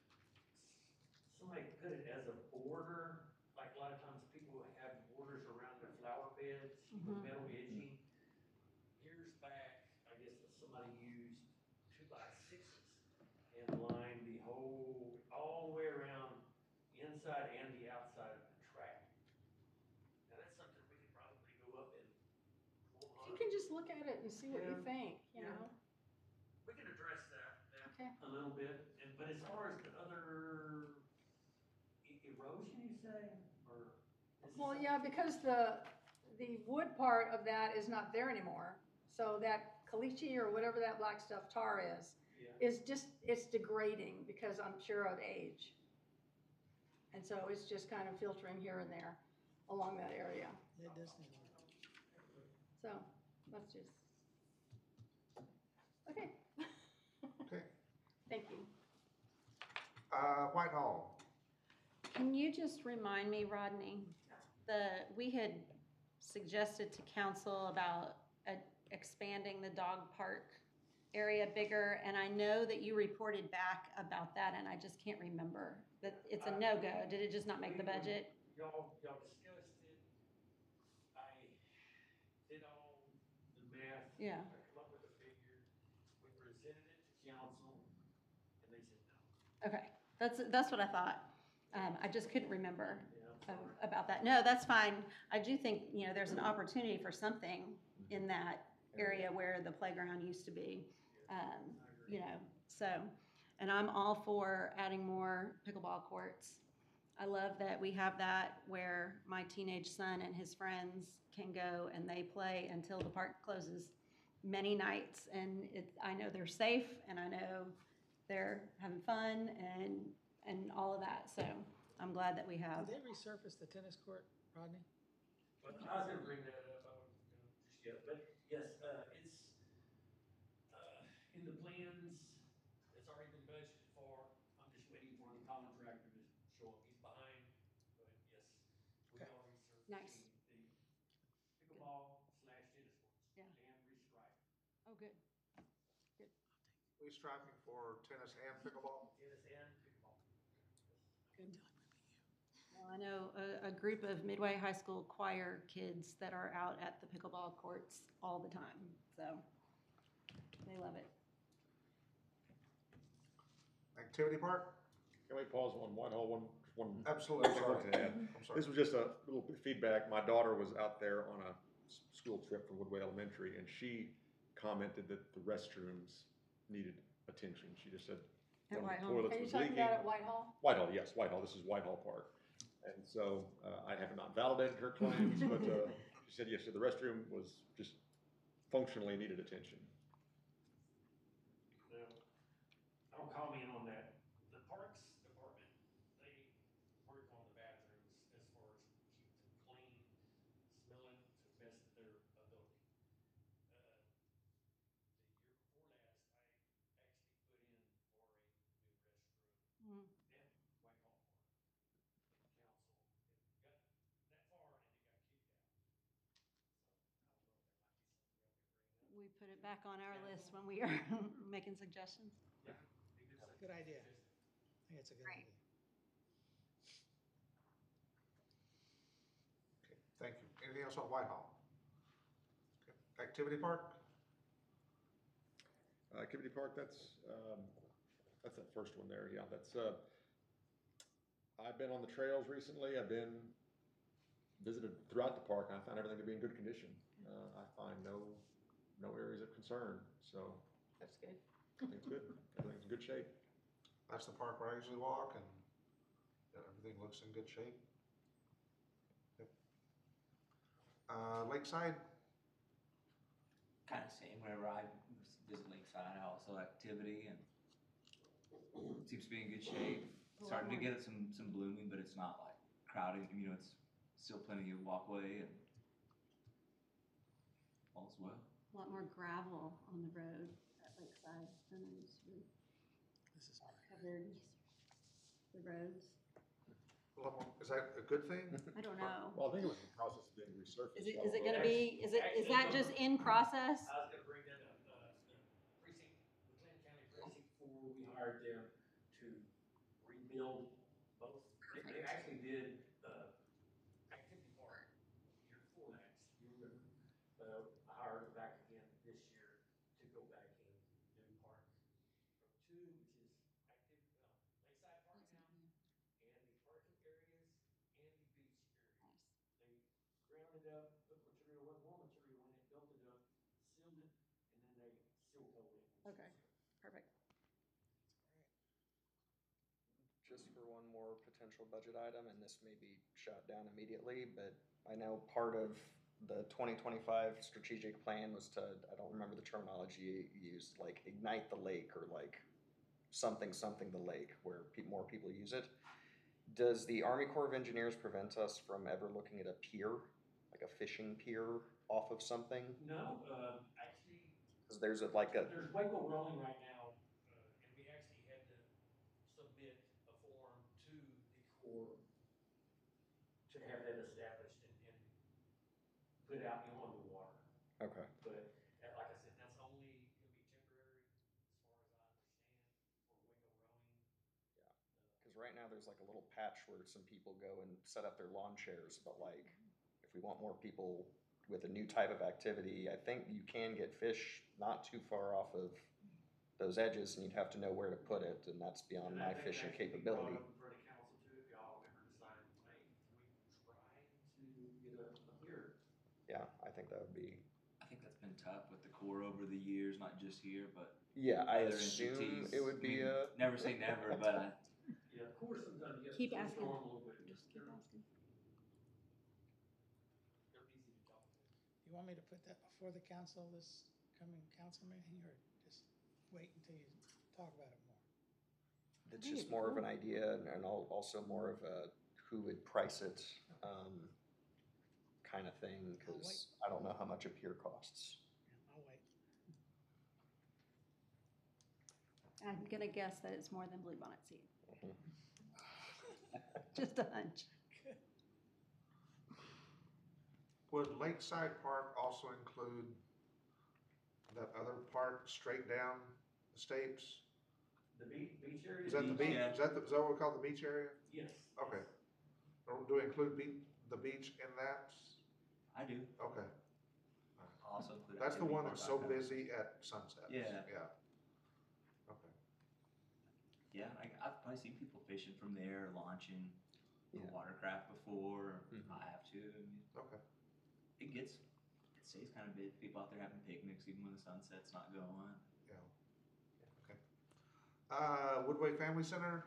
Speaker 9: somebody put it as a border, like a lot of times people have borders around their flower beds,
Speaker 2: Mhm.
Speaker 9: metal edging. Years back, I guess that somebody used 2x6s and lined the all the way around, inside and the outside of the track. Now, that's something we could probably go up and pull
Speaker 2: You
Speaker 9: on.
Speaker 2: can just look at it and see what you
Speaker 9: Yeah.
Speaker 2: think, you
Speaker 9: Yeah.
Speaker 2: know?
Speaker 9: We can address that
Speaker 2: Okay.
Speaker 9: a little bit, but as far as the other erosion, you say, or? is this
Speaker 2: Well,
Speaker 9: something-
Speaker 2: yeah, because the wood part of that is not there anymore, so that caliche or whatever that black stuff tar
Speaker 9: Yeah.
Speaker 2: it's degrading because I'm sure of age. And so it's just kind of filtering here and there along that area.
Speaker 8: It does need work.
Speaker 2: So let's just, okay.
Speaker 1: okay.
Speaker 2: Thank you.
Speaker 1: Whitehall,
Speaker 3: Can you just remind me, Rodney, we had suggested to council about expanding the dog park area bigger, and I know that you reported back about that, and I just can't remember, that it's a no-go. Did it just not make the budget?
Speaker 9: Y'all discussed it. I did all the math.
Speaker 3: Yeah.
Speaker 9: I come up with a figure. We presented it to council, and they said no.
Speaker 3: Okay, that's what I thought. I just couldn't remember
Speaker 9: Yeah, I'm sorry.
Speaker 3: about that. No, that's fine. I do think, you know, there's an opportunity for something in that area where the playground used to be. You know, so, and I'm all for adding more pickleball courts. I love that we have that where my teenage son and his friends can go and they play until the park closes many nights. And I know they're safe and I know they're having fun and all of that. So I'm glad that we have.
Speaker 8: Did they resurface the tennis court, Rodney?
Speaker 9: But I was gonna bring that up, I wasn't gonna just yet, but yes, it's, in the plans, it's already been budgeted
Speaker 3: Nice.
Speaker 9: between the pickleball / tennis courts.
Speaker 3: Yeah.
Speaker 9: And restripe.
Speaker 3: Oh, good.
Speaker 1: We striping for tennis and pickleball?
Speaker 9: Tennis and pickleball.
Speaker 3: Good. Well, I know a group of Midway High School choir kids that are out at the pickleball courts all the time, so they love it.
Speaker 1: Activity park?
Speaker 7: Can we pause on Whitehall, one?
Speaker 1: Absolutely,
Speaker 7: thing I
Speaker 1: sorry.
Speaker 7: wanted to add.
Speaker 1: I'm sorry.
Speaker 7: This was just a little bit of feedback. My daughter was out there on a school trip from Woodway Elementary, and she commented that the restrooms needed attention. She just said
Speaker 3: At
Speaker 7: one of the
Speaker 3: Whitehall?
Speaker 7: toilets
Speaker 2: Are you
Speaker 7: was
Speaker 2: talking
Speaker 7: leaking.
Speaker 2: about at Whitehall?
Speaker 7: Whitehall, yes, Whitehall. This is Whitehall Park. And so I have not validated her claims, but she said, yes, so the restroom was just functionally needed attention.
Speaker 9: Well, I don't comment on that. The Parks Department, they work on the bathrooms as far as keeping them clean, smelling to the best of their ability. The year before last, I actually put in for a new restroom
Speaker 3: Mm.
Speaker 9: at Whitehall Park. Council, it got that far and it got kicked out. So I don't know if there might be something y'all could bring up.
Speaker 3: We put it back on our list when we are making suggestions.
Speaker 9: Yeah.
Speaker 8: Good idea. I think it's a good
Speaker 3: Great.
Speaker 8: idea.
Speaker 1: Okay, thank you. Anything else on Whitehall? Okay. Activity park?
Speaker 7: Activity Park, that's that first one there, yeah, that's, I've been on the trails recently, I've been visited throughout the park, and I found everything to be in good condition. I find no areas of concern, so
Speaker 3: That's good.
Speaker 7: I think it's good, everything's in good shape.
Speaker 1: That's the park where I usually walk, and everything looks in good shape. Yep. Lakeside?
Speaker 4: Kind of same, whenever I visit Lakeside, I also activity and seems to be in good shape. Starting to get some blooming, but it's not like crowded, it's still plenty of walkway and all's well.
Speaker 3: A lot more gravel on the road at Lakeside than there used to be.
Speaker 8: This is
Speaker 3: Covered the roads.
Speaker 1: A lot more- Is that a good thing?
Speaker 3: I don't know.
Speaker 7: Well, I think it was in the process of being resurfaced.
Speaker 3: Is it gonna be, is that just in process?
Speaker 9: I was gonna bring that up, precinct, McLean County Precinct 4, we hired them to rebuild both. They actually did, activity park year before last, you remember. I hired them back again this year to go back and do park from 2, which is Lakeside Park now, and the parking areas and the beach areas. They grounded up, put material, more material in it, built it up, sealed it, and then they seal coated it.
Speaker 3: Okay, perfect.
Speaker 5: Just for one more potential budget item, and this may be shot down immediately, but I know part of the 2025 strategic plan was to, I don't remember the terminology you used, like ignite the lake or like something the lake, where more people use it. Does the Army Corps of Engineers prevent us from ever looking at a pier, like a fishing pier off of something?
Speaker 9: No, actually,
Speaker 5: Because there's
Speaker 9: there's Waco Rolling right now, and we actually had to submit a form to the Corps to have that established and put out on the water.
Speaker 5: Okay.
Speaker 9: But like I said, that's only gonna be temporary, as far as I understand, for Waco Rowing.
Speaker 5: Because right now there's like a little patch where some people go and set up their lawn chairs, but like if we want more people with a new type of activity, I think you can get fish not too far off of those edges, and you'd have to know where to put it, and that's beyond my fishing capability.
Speaker 9: In front of council too, if y'all ever decide, hey, can we try to get a pier?
Speaker 5: Yeah, I think that would be.
Speaker 4: I think that's been tough with the Corps over the years, not just here, but
Speaker 5: Yeah, I
Speaker 4: other
Speaker 5: assume
Speaker 4: entities.
Speaker 5: it would be
Speaker 4: I mean,
Speaker 5: a.
Speaker 4: never say never, but
Speaker 9: Yeah, of course, sometimes you have
Speaker 3: Keep
Speaker 9: to
Speaker 3: asking.
Speaker 9: storm a little bit.
Speaker 3: Just keep asking.
Speaker 9: They're easy to talk to.
Speaker 8: You want me to put that before the council, this coming council meeting, or just wait until you talk about it more?
Speaker 5: It's
Speaker 3: think
Speaker 5: just
Speaker 3: it'd be
Speaker 5: more of
Speaker 3: cool.
Speaker 5: an idea, and also more of a who would price it kind of thing, because I don't know how much a pier costs.
Speaker 8: Yeah, I'll wait.
Speaker 3: I'm gonna guess that it's more than Bluebonnet Seed.
Speaker 5: Mhm.
Speaker 3: Just a hunch.
Speaker 1: Would Lakeside Park also include that other park straight down Stapes?
Speaker 9: The beach area?
Speaker 1: Is that the beach,
Speaker 4: Yeah.
Speaker 1: is that what we call the beach area?
Speaker 9: Yes.
Speaker 1: Okay. Or do we include the beach in that?
Speaker 4: I do.
Speaker 1: Okay.
Speaker 4: Also include.
Speaker 1: That's the
Speaker 4: activity
Speaker 1: one
Speaker 4: park
Speaker 1: that's so
Speaker 4: icon.
Speaker 1: busy at sunset.
Speaker 4: Yeah.
Speaker 1: Yeah. Okay.
Speaker 4: Yeah, I've probably seen people fishing from there, launching the
Speaker 5: Yeah.
Speaker 4: watercraft before.
Speaker 5: Mhm.
Speaker 4: I have too. I mean,
Speaker 1: Okay.
Speaker 4: it stays kind of busy. People out there having picnics even when the sunset's not going.
Speaker 1: Yeah. Okay. Woodway Family Center.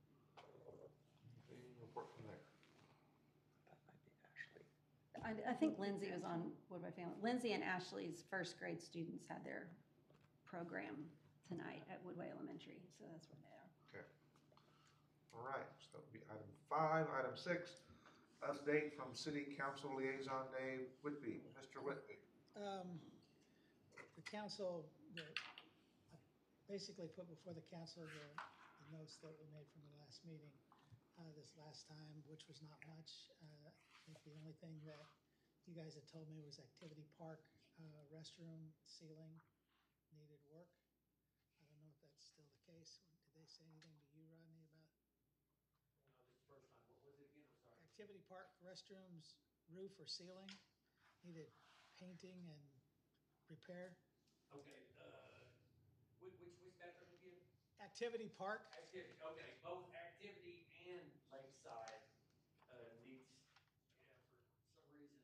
Speaker 1: Any report from there?
Speaker 5: That might be Ashley.
Speaker 3: I think Lindsay was on Woodway Family. Lindsay and Ashley's first grade students had their program tonight at Woodway Elementary, so that's where they are.
Speaker 1: Okay. All right, so that would be item 5. Item 6, update from City Council Liaison Day, Whitby. Mr. Whitby.
Speaker 8: The council, I basically put before the council the notes that we made from the last meeting, this last time, which was not much. I think the only thing that you guys had told me was activity park, restroom, ceiling needed work. I don't know if that's still the case. Did they say anything to you, Rodney, about
Speaker 9: No, this is the first time. What was it again? I'm sorry.
Speaker 8: activity park, restrooms, roof or ceiling needed painting and repair?
Speaker 9: Okay, which bathroom again?
Speaker 8: Activity park,
Speaker 9: Activity, okay, both activity and lakeside, needs, yeah, for some reason,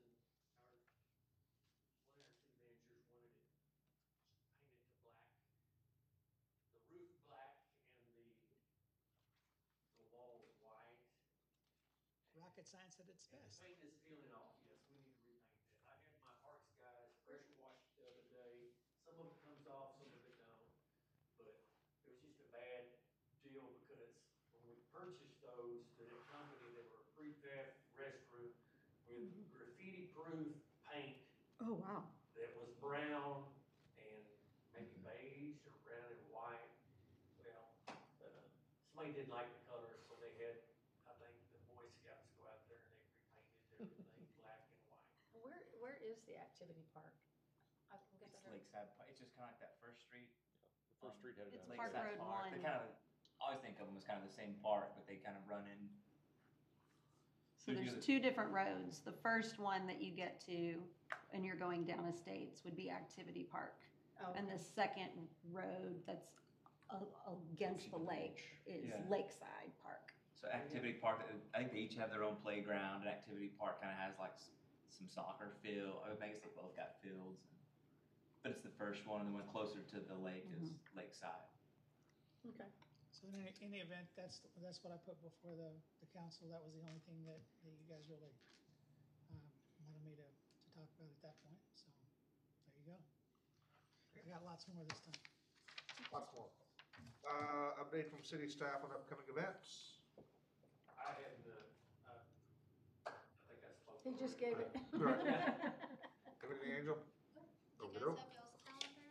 Speaker 9: one of our city managers wanted it painted to black. The roof black and the walls white.
Speaker 8: rocket science at its
Speaker 9: And the
Speaker 8: best.
Speaker 9: paint is peeling off, yes, we need to repaint it. I had my parks guys pressure wash it the other day. Some of it comes off, some of it don't. But it was just a bad deal because when we purchased those to that company, they were a prefab restroom with graffiti-proof paint
Speaker 3: Oh, wow.
Speaker 9: that was brown and maybe beige or brown and white. Well, somebody didn't like the color, so they had, I think, the Boy Scouts go out there and they repainted everything black and white.
Speaker 2: Where is the activity park? I guess
Speaker 4: It's
Speaker 2: I heard-
Speaker 4: Lakeside. It's just kind of like that first street.
Speaker 7: The first street headed
Speaker 3: It's
Speaker 7: down.
Speaker 3: Park
Speaker 4: Lakeside
Speaker 3: Road
Speaker 4: Park. They
Speaker 3: 1.
Speaker 4: kind of, I always think of them as kind of the same park, but they kind of run in.
Speaker 3: So there's two different roads. The first one that you get to, and you're going down Estates, would be Activity Park.
Speaker 2: Oh,
Speaker 3: And the second road that's against the lake is
Speaker 4: Yeah.
Speaker 3: Lakeside Park.
Speaker 4: So activity park, I think they each have their own playground. And activity park kind of has like some soccer field. I guess they both got fields. But it's the first one, and the one closer to the lake is Lakeside.
Speaker 2: okay.
Speaker 8: So in any event, that's what I put before the council. That was the only thing that you guys really wanted me to talk about at that point. So there you go. I got lots more this time.
Speaker 1: Lots more. Update from city staff on upcoming events.
Speaker 9: I hadn't, I think I spoke.
Speaker 2: He just gave it.
Speaker 1: Right. Anything, Angel?
Speaker 6: Do you
Speaker 1: Okey-doke.
Speaker 6: guys have y'all's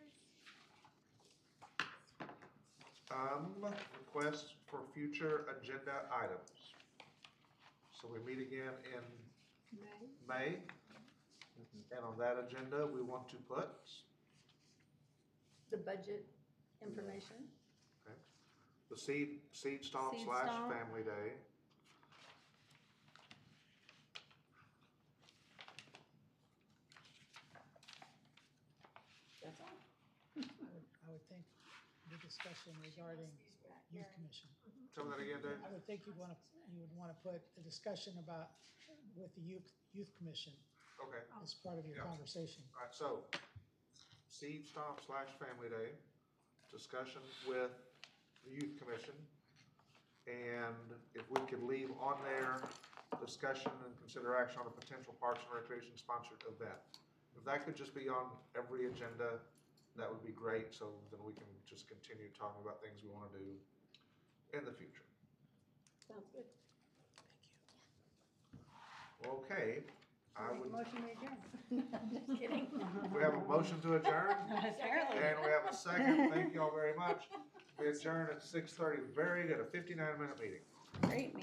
Speaker 6: calendars?
Speaker 1: Requests for future agenda items. So we meet again in May, and on that agenda, we want to put,
Speaker 2: The budget information.
Speaker 1: okay, the seed stomp
Speaker 3: Seed
Speaker 1: /
Speaker 3: stomp.
Speaker 1: family day.
Speaker 2: That's all.
Speaker 8: I would think the discussion regarding youth commission.
Speaker 1: Tell me that again, Dave.
Speaker 8: I would think you would want to put the discussion about with the youth commission
Speaker 1: Okay,
Speaker 8: as part of your
Speaker 1: Yeah.
Speaker 8: conversation.
Speaker 1: all right, so seed stomp / family day, discussion with the youth commission. And if we could leave on there, discussion and consider action on a potential Parks and Recreation sponsored event. If that could just be on every agenda, that would be great, so then we can just continue talking about things we want to do in the future.
Speaker 2: Sounds good.
Speaker 1: Okay, I
Speaker 2: Make a
Speaker 1: would,
Speaker 2: motion to adjourn. Just kidding.
Speaker 1: we have a motion to adjourn,
Speaker 3: Apparently.
Speaker 1: and we have a second. Thank you all very much. We adjourn at 6:30. Very good, a 59-minute meeting.
Speaker 3: Great.